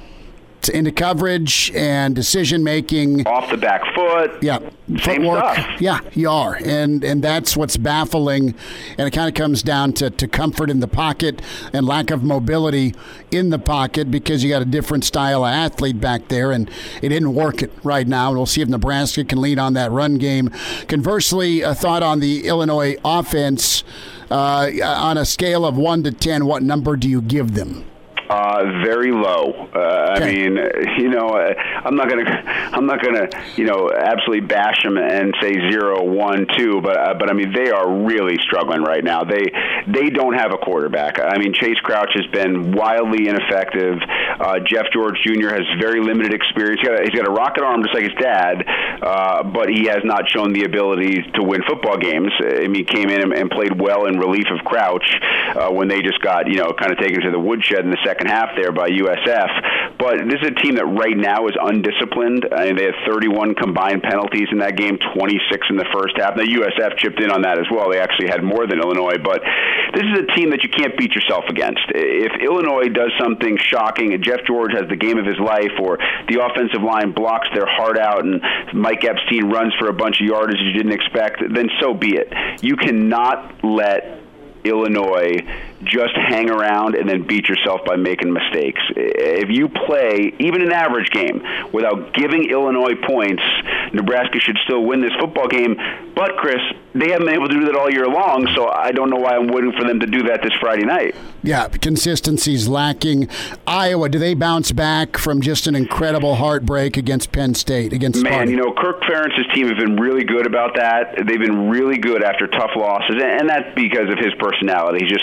Into coverage and decision making, off the back foot. Yeah, same footwork. stuff. Yeah, you are, and and that's what's baffling. And it kind of comes down to, to comfort in the pocket and lack of mobility in the pocket because you got a different style of athlete back there, and it isn't working right now. And we'll see if Nebraska can lean on that run game. Conversely, a thought on the Illinois offense uh, on a scale of one to ten. What number do you give them? Uh, very low. Uh, okay. I mean, you know, I'm not gonna, I'm not gonna, you know, absolutely bash them and say zero, one, two, but uh, but I mean, they are really struggling right now. They they don't have a quarterback. I mean, Chase Crouch has been wildly ineffective. Uh, Jeff George Junior has very limited experience. He's got, a, he's got a rocket arm just like his dad, uh, but he has not shown the ability to win football games. I mean, he came in and, and played well in relief of Crouch uh, when they just got, you know, kind of taken to the woodshed in the second half there by U S F. But this is a team that right now is undisciplined. I mean, they had thirty-one combined penalties in that game, twenty-six in the first half. Now, U S F chipped in on that as well. They actually had more than Illinois. But this is a team that you can't beat yourself against. If Illinois does something shocking and Jeff George has the game of his life, or the offensive line blocks their heart out and Mike Epstein runs for a bunch of yardage you didn't expect, then so be it. You cannot let Illinois just hang around and then beat yourself by making mistakes. If you play even an average game without giving Illinois points, Nebraska should still win this football game. But, Chris, they haven't been able to do that all year long, so I don't know why I'm waiting for them to do that this Friday night. Yeah, consistency's lacking. Iowa, do they bounce back from just an incredible heartbreak against Penn State, against Man, Sparty? you know, Kirk Ferentz's team have been really good about that. They've been really good after tough losses, and that's because of his personality. He's just so low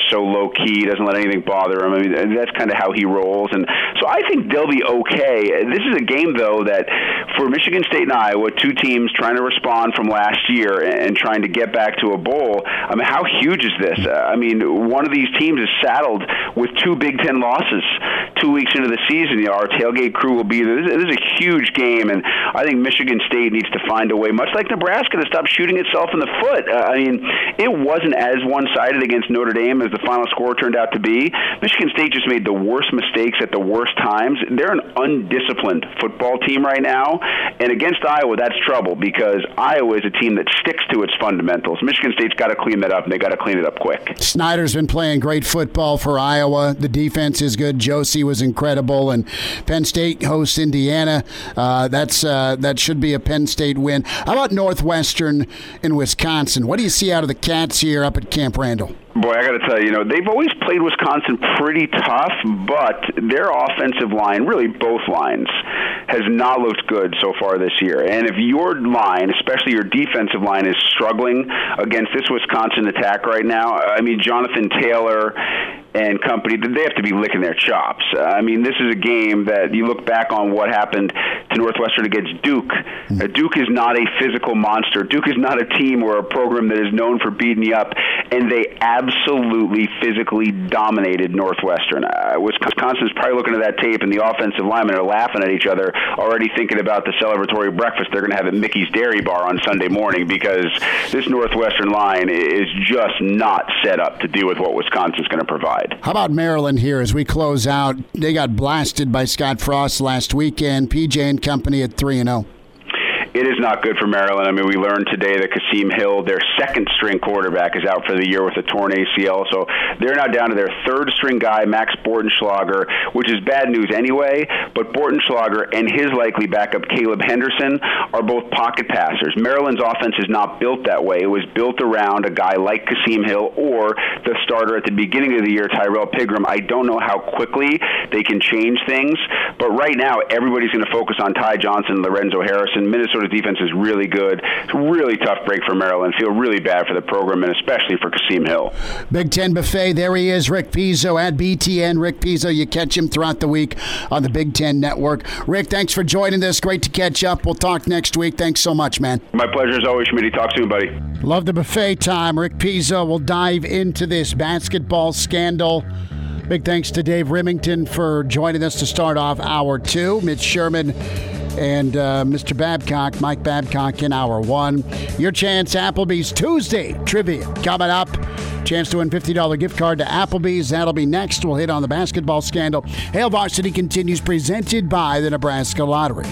low key, doesn't let anything bother him. I mean, that's kind of how he rolls. And so I think they'll be okay. This is a game, though, that for Michigan State and Iowa, two teams trying to respond from last year and trying to get back to a bowl, I mean, how huge is this? I mean, one of these teams is saddled with two Big Ten losses two weeks into the season. You know, our tailgate crew will be there. This is a huge game, and I think Michigan State needs to find a way, much like Nebraska, to stop shooting itself in the foot. Uh, I mean, it wasn't as one-sided against Notre Dame as the final score turned out to be. Michigan State just made the worst mistakes at the worst times. They're an undisciplined football team right now, and against Iowa, that's trouble because Iowa is a team that sticks to its fundamentals. Michigan State's got to clean that up, and they got to clean it up quick. Snyder's been playing great football for Iowa. The defense is good. Josie was incredible, and Penn State hosts Indiana. Uh, that's uh, that should be a Penn State win. How about Northwestern in Wisconsin? What do you see out of the Cats here up at Camp Randall? Boy, I got to tell you, you know, they've always played Wisconsin pretty tough, but their offensive line, really both lines, has not looked good so far this year. And if your line, especially your defensive line, is struggling against this Wisconsin attack right now, I mean, Jonathan Taylor and company, they have to be licking their chops. I mean, this is a game that you look back on what happened to Northwestern against Duke. Uh, Duke is not a physical monster. Duke is not a team or a program that is known for beating you up, and they absolutely physically dominated Northwestern. Uh, Wisconsin's probably looking at that tape, and the offensive linemen are laughing at each other, already thinking about the celebratory breakfast they're going to have at Mickey's Dairy Bar on Sunday morning, because this Northwestern line is just not set up to deal with what Wisconsin's going to provide. How about Maryland here as we close out? They got blasted by Scott Frost last weekend. P J and company at three and oh. It is not good for Maryland. I mean, we learned today that Kasim Hill, their second-string quarterback, is out for the year with a torn A C L. So they're now down to their third-string guy, Max Bortenschlager, which is bad news anyway. But Bortenschlager and his likely backup, Caleb Henderson, are both pocket passers. Maryland's offense is not built that way. It was built around a guy like Kasim Hill or the starter at the beginning of the year, Tyrell Pigram. I don't know how quickly they can change things. But right now, everybody's going to focus on Ty Johnson, Lorenzo Harrison. Minnesota's defense is really good. It's a really tough break for Maryland. Feel really bad for the program, and especially for Kasim Hill. Big Ten Buffet, there he is, Rick Pizzo at B T N. Rick Pizzo, you catch him throughout the week on the Big Ten Network. Rick, thanks for joining us. Great to catch up. We'll talk next week. Thanks so much, man. My pleasure as always, Schmitty. Talk soon, buddy. Love the buffet time. Rick Pizzo will dive into this basketball scandal. Big thanks to Dave Remington for joining us to start off hour two. Mitch Sherman and uh, Mister Babcock, Mike Babcock in hour one. Your chance, Applebee's Tuesday trivia coming up. Chance to win fifty dollars gift card to Applebee's. That'll be next. We'll hit on the basketball scandal. Hail Varsity continues, presented by the Nebraska Lottery.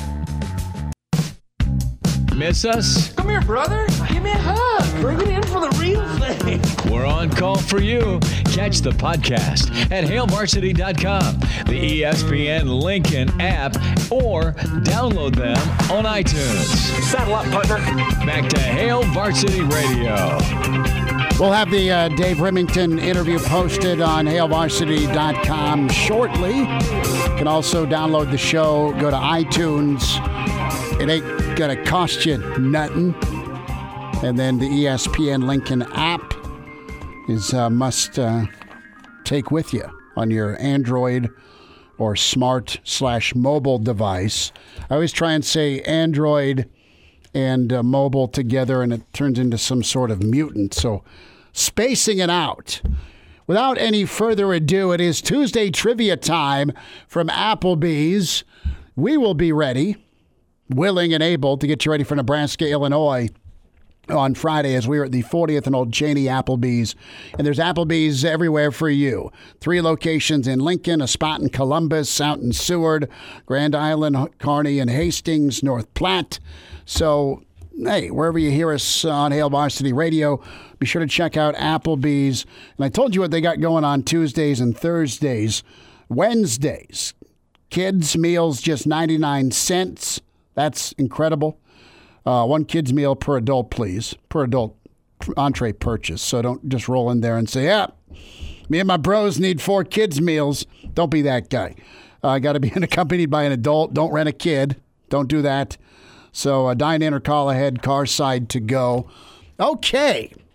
Miss us? Come here, brother. Give me a hug. Bring it in for the real thing. We're on call for you. Catch the podcast at hail varsity dot com, the E S P N Lincoln app, or download them on iTunes. Saddle up, partner. Back to Hail Varsity Radio. We'll have the uh, Dave Remington interview posted on hail varsity dot com shortly. You can also download the show. Go to iTunes. It ain't going to cost you nothing. And then the E S P N Lincoln app is uh, must uh, take with you on your Android or smart slash mobile device. I always try and say Android and uh, mobile together, and it turns into some sort of mutant. So spacing it out. Without any further ado, it is Tuesday trivia time from Applebee's. We will be ready, willing and able to get you ready for Nebraska, Illinois on Friday as we are at the fortieth and Old Cheney Applebee's. And there's Applebee's everywhere for you. Three locations in Lincoln, a spot in Columbus, out in Seward, Grand Island, Kearney, and Hastings, North Platte. So, hey, wherever you hear us on Hail Varsity Radio, be sure to check out Applebee's. And I told you what they got going on Tuesdays and Thursdays. Wednesdays, kids' meals just ninety-nine cents. That's incredible. Uh, one kid's meal per adult, please. Per adult entree purchase. So don't just roll in there and say, yeah, me and my bros need four kids' meals. Don't be that guy. Uh, got to be accompanied by an adult. Don't rent a kid. Don't do that. So uh, dine in or call ahead, car side to go. Okay.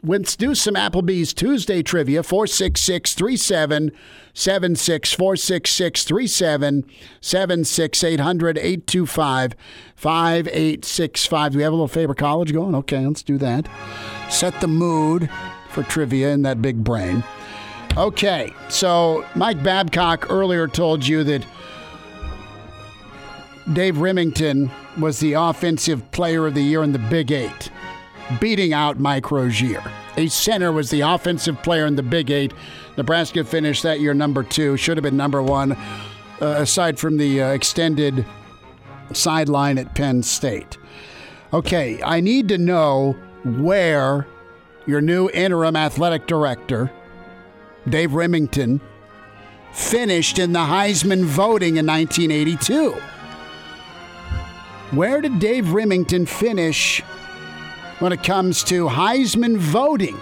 let's do some Applebee's Tuesday trivia. four six six, three seven seven six, four six six, three seven seven six, eight hundred, eight two five, five eight six five. Do we have a little favorite college going? Okay, let's do that. Set the mood for trivia in that big brain. Okay, so Mike Babcock earlier told you that Dave Rimington was the offensive player of the year in the Big Eight, beating out Mike Rozier. A center was the offensive player in the Big Eight. Nebraska finished that year number two. Should have been number one, uh, aside from the uh, extended sideline at Penn State. Okay, I need to know where your new interim athletic director, Dave Rimington, finished in the Heisman voting in nineteen eighty-two. Where did Dave Rimington finish when it comes to Heisman voting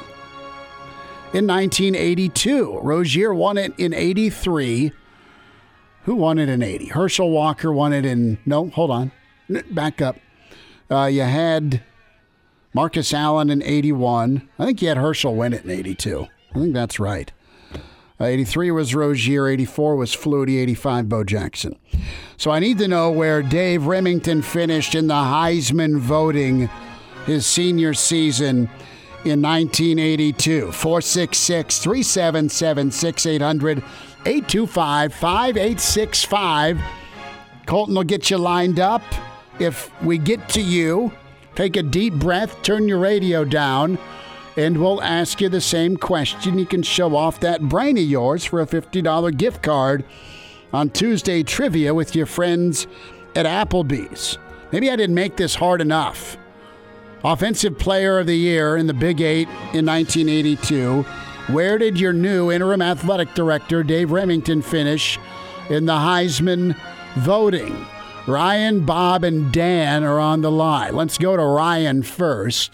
in nineteen eighty-two? Rozier won it in eighty-three. Who won it in eighty? Herschel Walker won it in... No, hold on. Back up. Uh, you had Marcus Allen in eighty-one. I think you had Herschel win it in eighty-two. I think that's right. Uh, eighty-three was Rozier, eighty-four was Flutie, eighty-five Bo Jackson. So I need to know where Dave Rimington finished in the Heisman voting his senior season in nineteen eighty-two. four six six, three seven seven six, eight hundred, eight two five, five eight six five. Colton will get you lined up. If we get to you, take a deep breath, turn your radio down, and we'll ask you the same question. You can show off that brain of yours for a fifty dollars gift card on Tuesday Trivia with your friends at Applebee's. Maybe I didn't make this hard enough. Offensive Player of the Year in the Big Eight in nineteen eighty-two. Where did your new interim athletic director, Dave Rimington, finish in the Heisman voting? Ryan, Bob, and Dan are on the line. Let's go to Ryan first.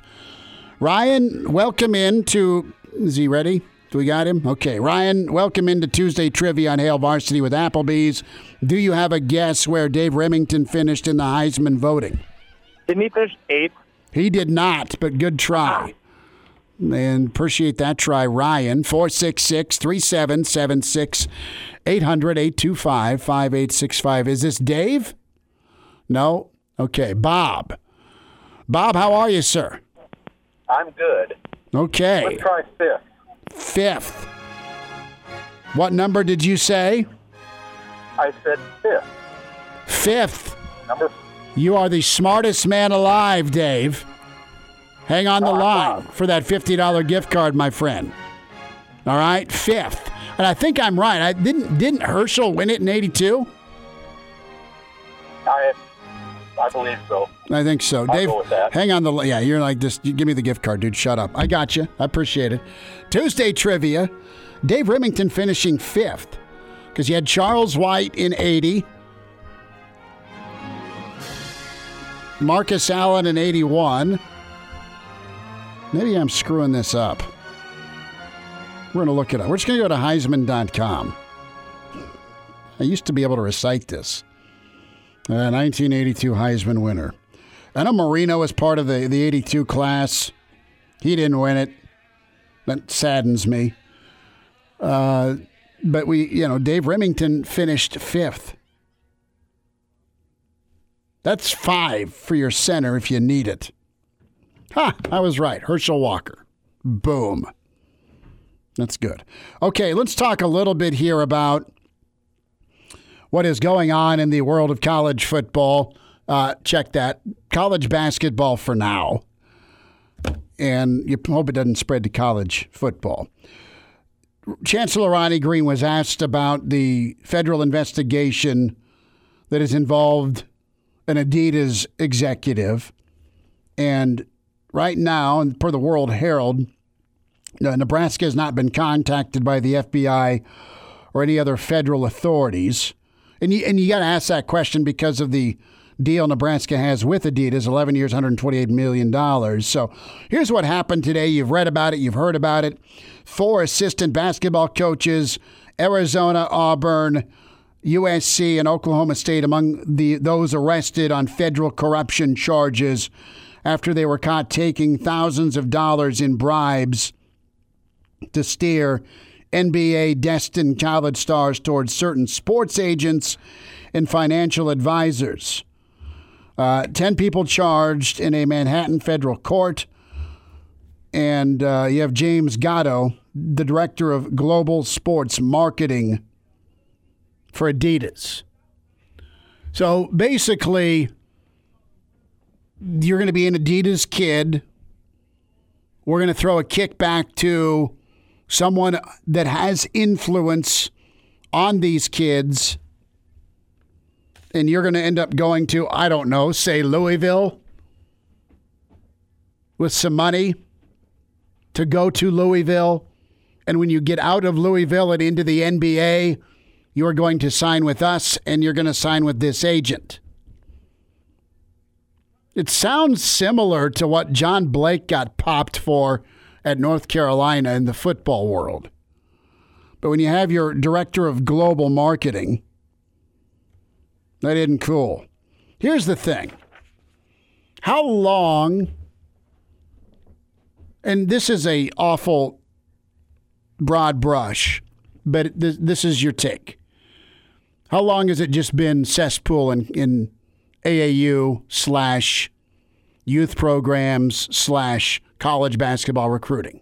Ryan, welcome into, is he ready? Do we got him? Okay. Ryan, welcome into Tuesday Trivia on Hail Varsity with Applebee's. Do you have a guess where Dave Rimington finished in the Heisman voting? Didn't he finish eighth? He did not, but good try. And appreciate that try, Ryan. four six six, three seven seven six, eight hundred, eight two five, five eight six five. Is this Dave? No? Okay. Bob. Bob, how are you, sir? I'm good. Okay. Let's try fifth. Fifth. What number did you say? I said fifth. Fifth. Number. You are the smartest man alive, Dave. Hang on the line for that fifty dollars gift card, my friend. All right, fifth. And I think I'm right. I didn't didn't Herschel win it in eighty-two? I I believe so. I think so. I'll Dave, go with that. hang on the yeah, you're like this. You give me the gift card, dude. Shut up. I got you. I appreciate it. Tuesday trivia. Dave Rimington finishing fifth because you had Charles White in eighty. Marcus Allen in eighty-one. Maybe I'm screwing this up. We're going to look it up. We're just going to go to Heisman dot com. I used to be able to recite this. Uh, nineteen eighty-two Heisman winner. I know Marino was part of the, the eighty-two class. He didn't win it. That saddens me. Uh, but we, you know, Dave Rimington finished fifth. That's five for your center if you need it. Ha! I was right. Herschel Walker. Boom. That's good. Okay, let's talk a little bit here about what is going on in the world of college football. Uh, check that. College basketball for now. And you hope it doesn't spread to college football. Chancellor Ronnie Green was asked about the federal investigation that has involved an Adidas executive. And right now, and per the World Herald, uh, Nebraska has not been contacted by the F B I or any other federal authorities. And you, and you got to ask that question because of the deal Nebraska has with Adidas, eleven years, one hundred twenty-eight million dollars. So here's what happened today. You've read about it. You've heard about it. Four assistant basketball coaches, Arizona, Auburn, U S C, and Oklahoma State among the those arrested on federal corruption charges after they were caught taking thousands of dollars in bribes to steer N B A-destined college stars towards certain sports agents and financial advisors. Uh, ten people charged in a Manhattan federal court. And uh, you have James Gatto, the director of global sports marketing for Adidas. So basically, you're going to be an Adidas kid. We're going to throw a kickback to someone that has influence on these kids. And you're going to end up going to, I don't know, say Louisville with some money to go to Louisville. And when you get out of Louisville and into the N B A, you're going to sign with us and you're going to sign with this agent. It sounds similar to what John Blake got popped for at North Carolina in the football world. But when you have your director of global marketing, that isn't cool. Here's the thing. How long, and this is a awful broad brush, but th- this is your take. How long has it just been cesspool in, in A A U slash youth programs slash college basketball recruiting?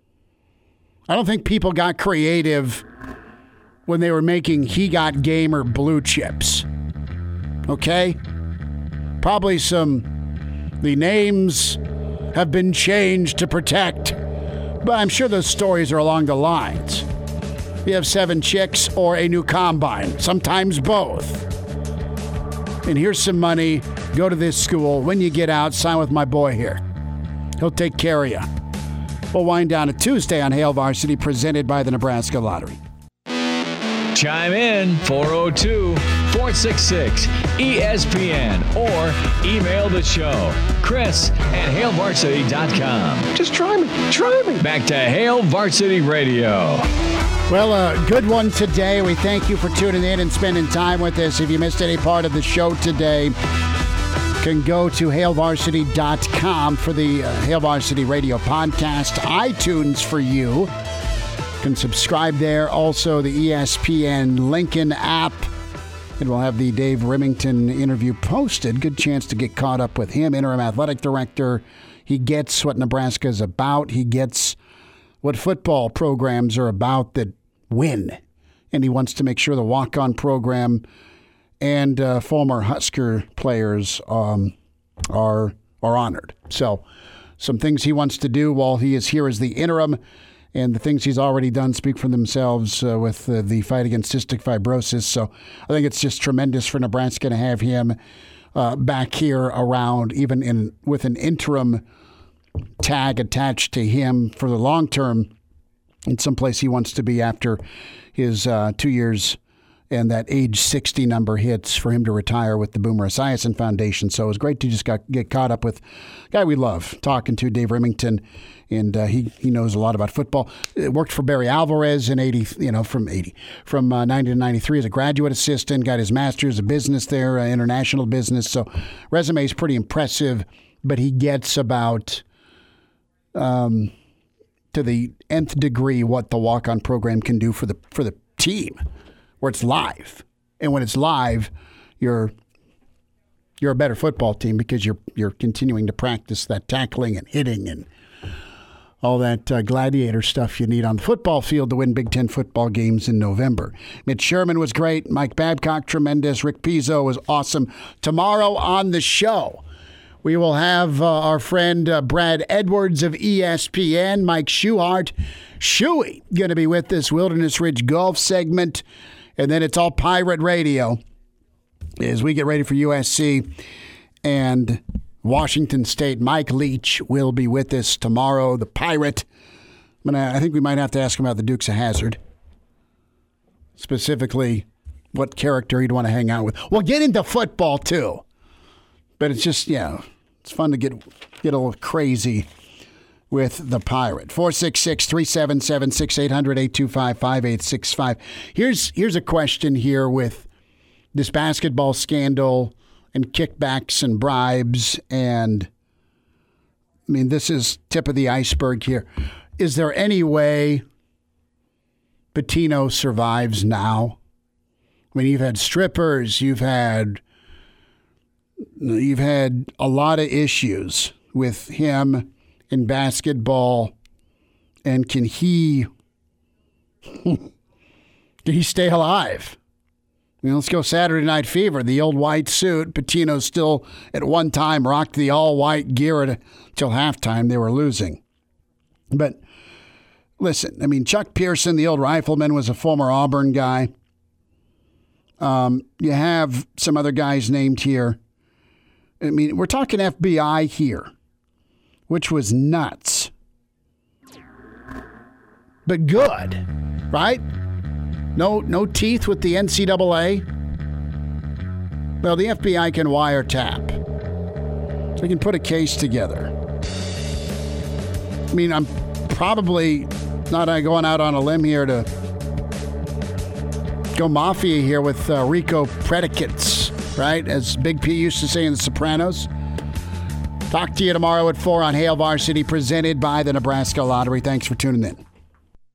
I don't think people got creative when they were making He Got Game or Blue Chips. Okay? Probably some, the names have been changed to protect, but I'm sure those stories are along the lines. You have seven chicks or a new combine, sometimes both. And here's some money. Go to this school. When you get out, sign with my boy here. He'll take care of you. We'll wind down a Tuesday on Hail Varsity, presented by the Nebraska Lottery. Chime in four oh two, four six six, E S P N or email the show, Chris at hail varsity dot com. Just try me. Try me. Back to Hail Varsity Radio. Well, a uh, good one today. We thank you for tuning in and spending time with us. If you missed any part of the show today, you can go to hail varsity dot com for the uh, Hail Varsity Radio podcast. iTunes for you. You can subscribe there. Also, the E S P N Lincoln app. And we'll have the Dave Remington interview posted. Good chance to get caught up with him, interim athletic director. He gets what Nebraska is about. He gets what football programs are about that win. And he wants to make sure the walk-on program and uh, former Husker players um, are are honored. So some things he wants to do while he is here as the interim, and the things he's already done speak for themselves uh, with uh, the fight against cystic fibrosis. So I think it's just tremendous for Nebraska to have him uh, back here around, even in with an interim tag attached to him for the long term in someplace he wants to be after his uh, two years and that age sixty number hits for him to retire with the Boomer Esiason Foundation. So it was great to just got, get caught up with a guy we love, talking to Dave Remington, and uh, he he knows a lot about football. It worked for Barry Alvarez in eighty, you know, from eighty, from uh, ninety to ninety-three as a graduate assistant. Got his master's of business there, uh, international business. So resume is pretty impressive, but he gets about um to the nth degree what the walk-on program can do for the for the team, where it's live. And when it's live, you're you're a better football team because you're you're continuing to practice that tackling and hitting and all that uh, gladiator stuff you need on the football field to win Big Ten football games in November. Mitch Sherman was great. Mike Babcock, tremendous. Rick Pizzo was awesome. Tomorrow on the show, we will have uh, our friend uh, Brad Edwards of E S P N, Mike Schuhart, Shuey, going to be with this Wilderness Ridge Golf segment. And then it's all Pirate Radio as we get ready for U S C and Washington State. Mike Leach will be with us tomorrow, the Pirate. I, mean, I think we might have to ask him about the Dukes of Hazzard, specifically what character he'd want to hang out with. We'll get into football, too. But it's just, yeah, it's fun to get get a little crazy with the Pirate. four six six, three seven seven, six eight hundred, eight two five, five eight six five. Here's, here's a question here with this basketball scandal and kickbacks and bribes and I mean, this is tip of the iceberg here. Is there any way Pitino survives now? I mean, you've had strippers, you've had you've had a lot of issues with him in basketball, and can he can he stay alive? I mean, let's go Saturday Night Fever, the old white suit. Pitino still, at one time, rocked the all-white gear until halftime. They were losing. But, listen, I mean, Chuck Pearson, the old rifleman, was a former Auburn guy. Um, you have some other guys named here. I mean, we're talking F B I here, which was nuts. But good, right? No, no teeth with the N C double A. Well, the F B I can wiretap. So they can put a case together. I mean, I'm probably not going out on a limb here to go mafia here with uh, Rico predicates, right? As Big P used to say in The Sopranos. Talk to you tomorrow at four on Hail Varsity, presented by the Nebraska Lottery. Thanks for tuning in.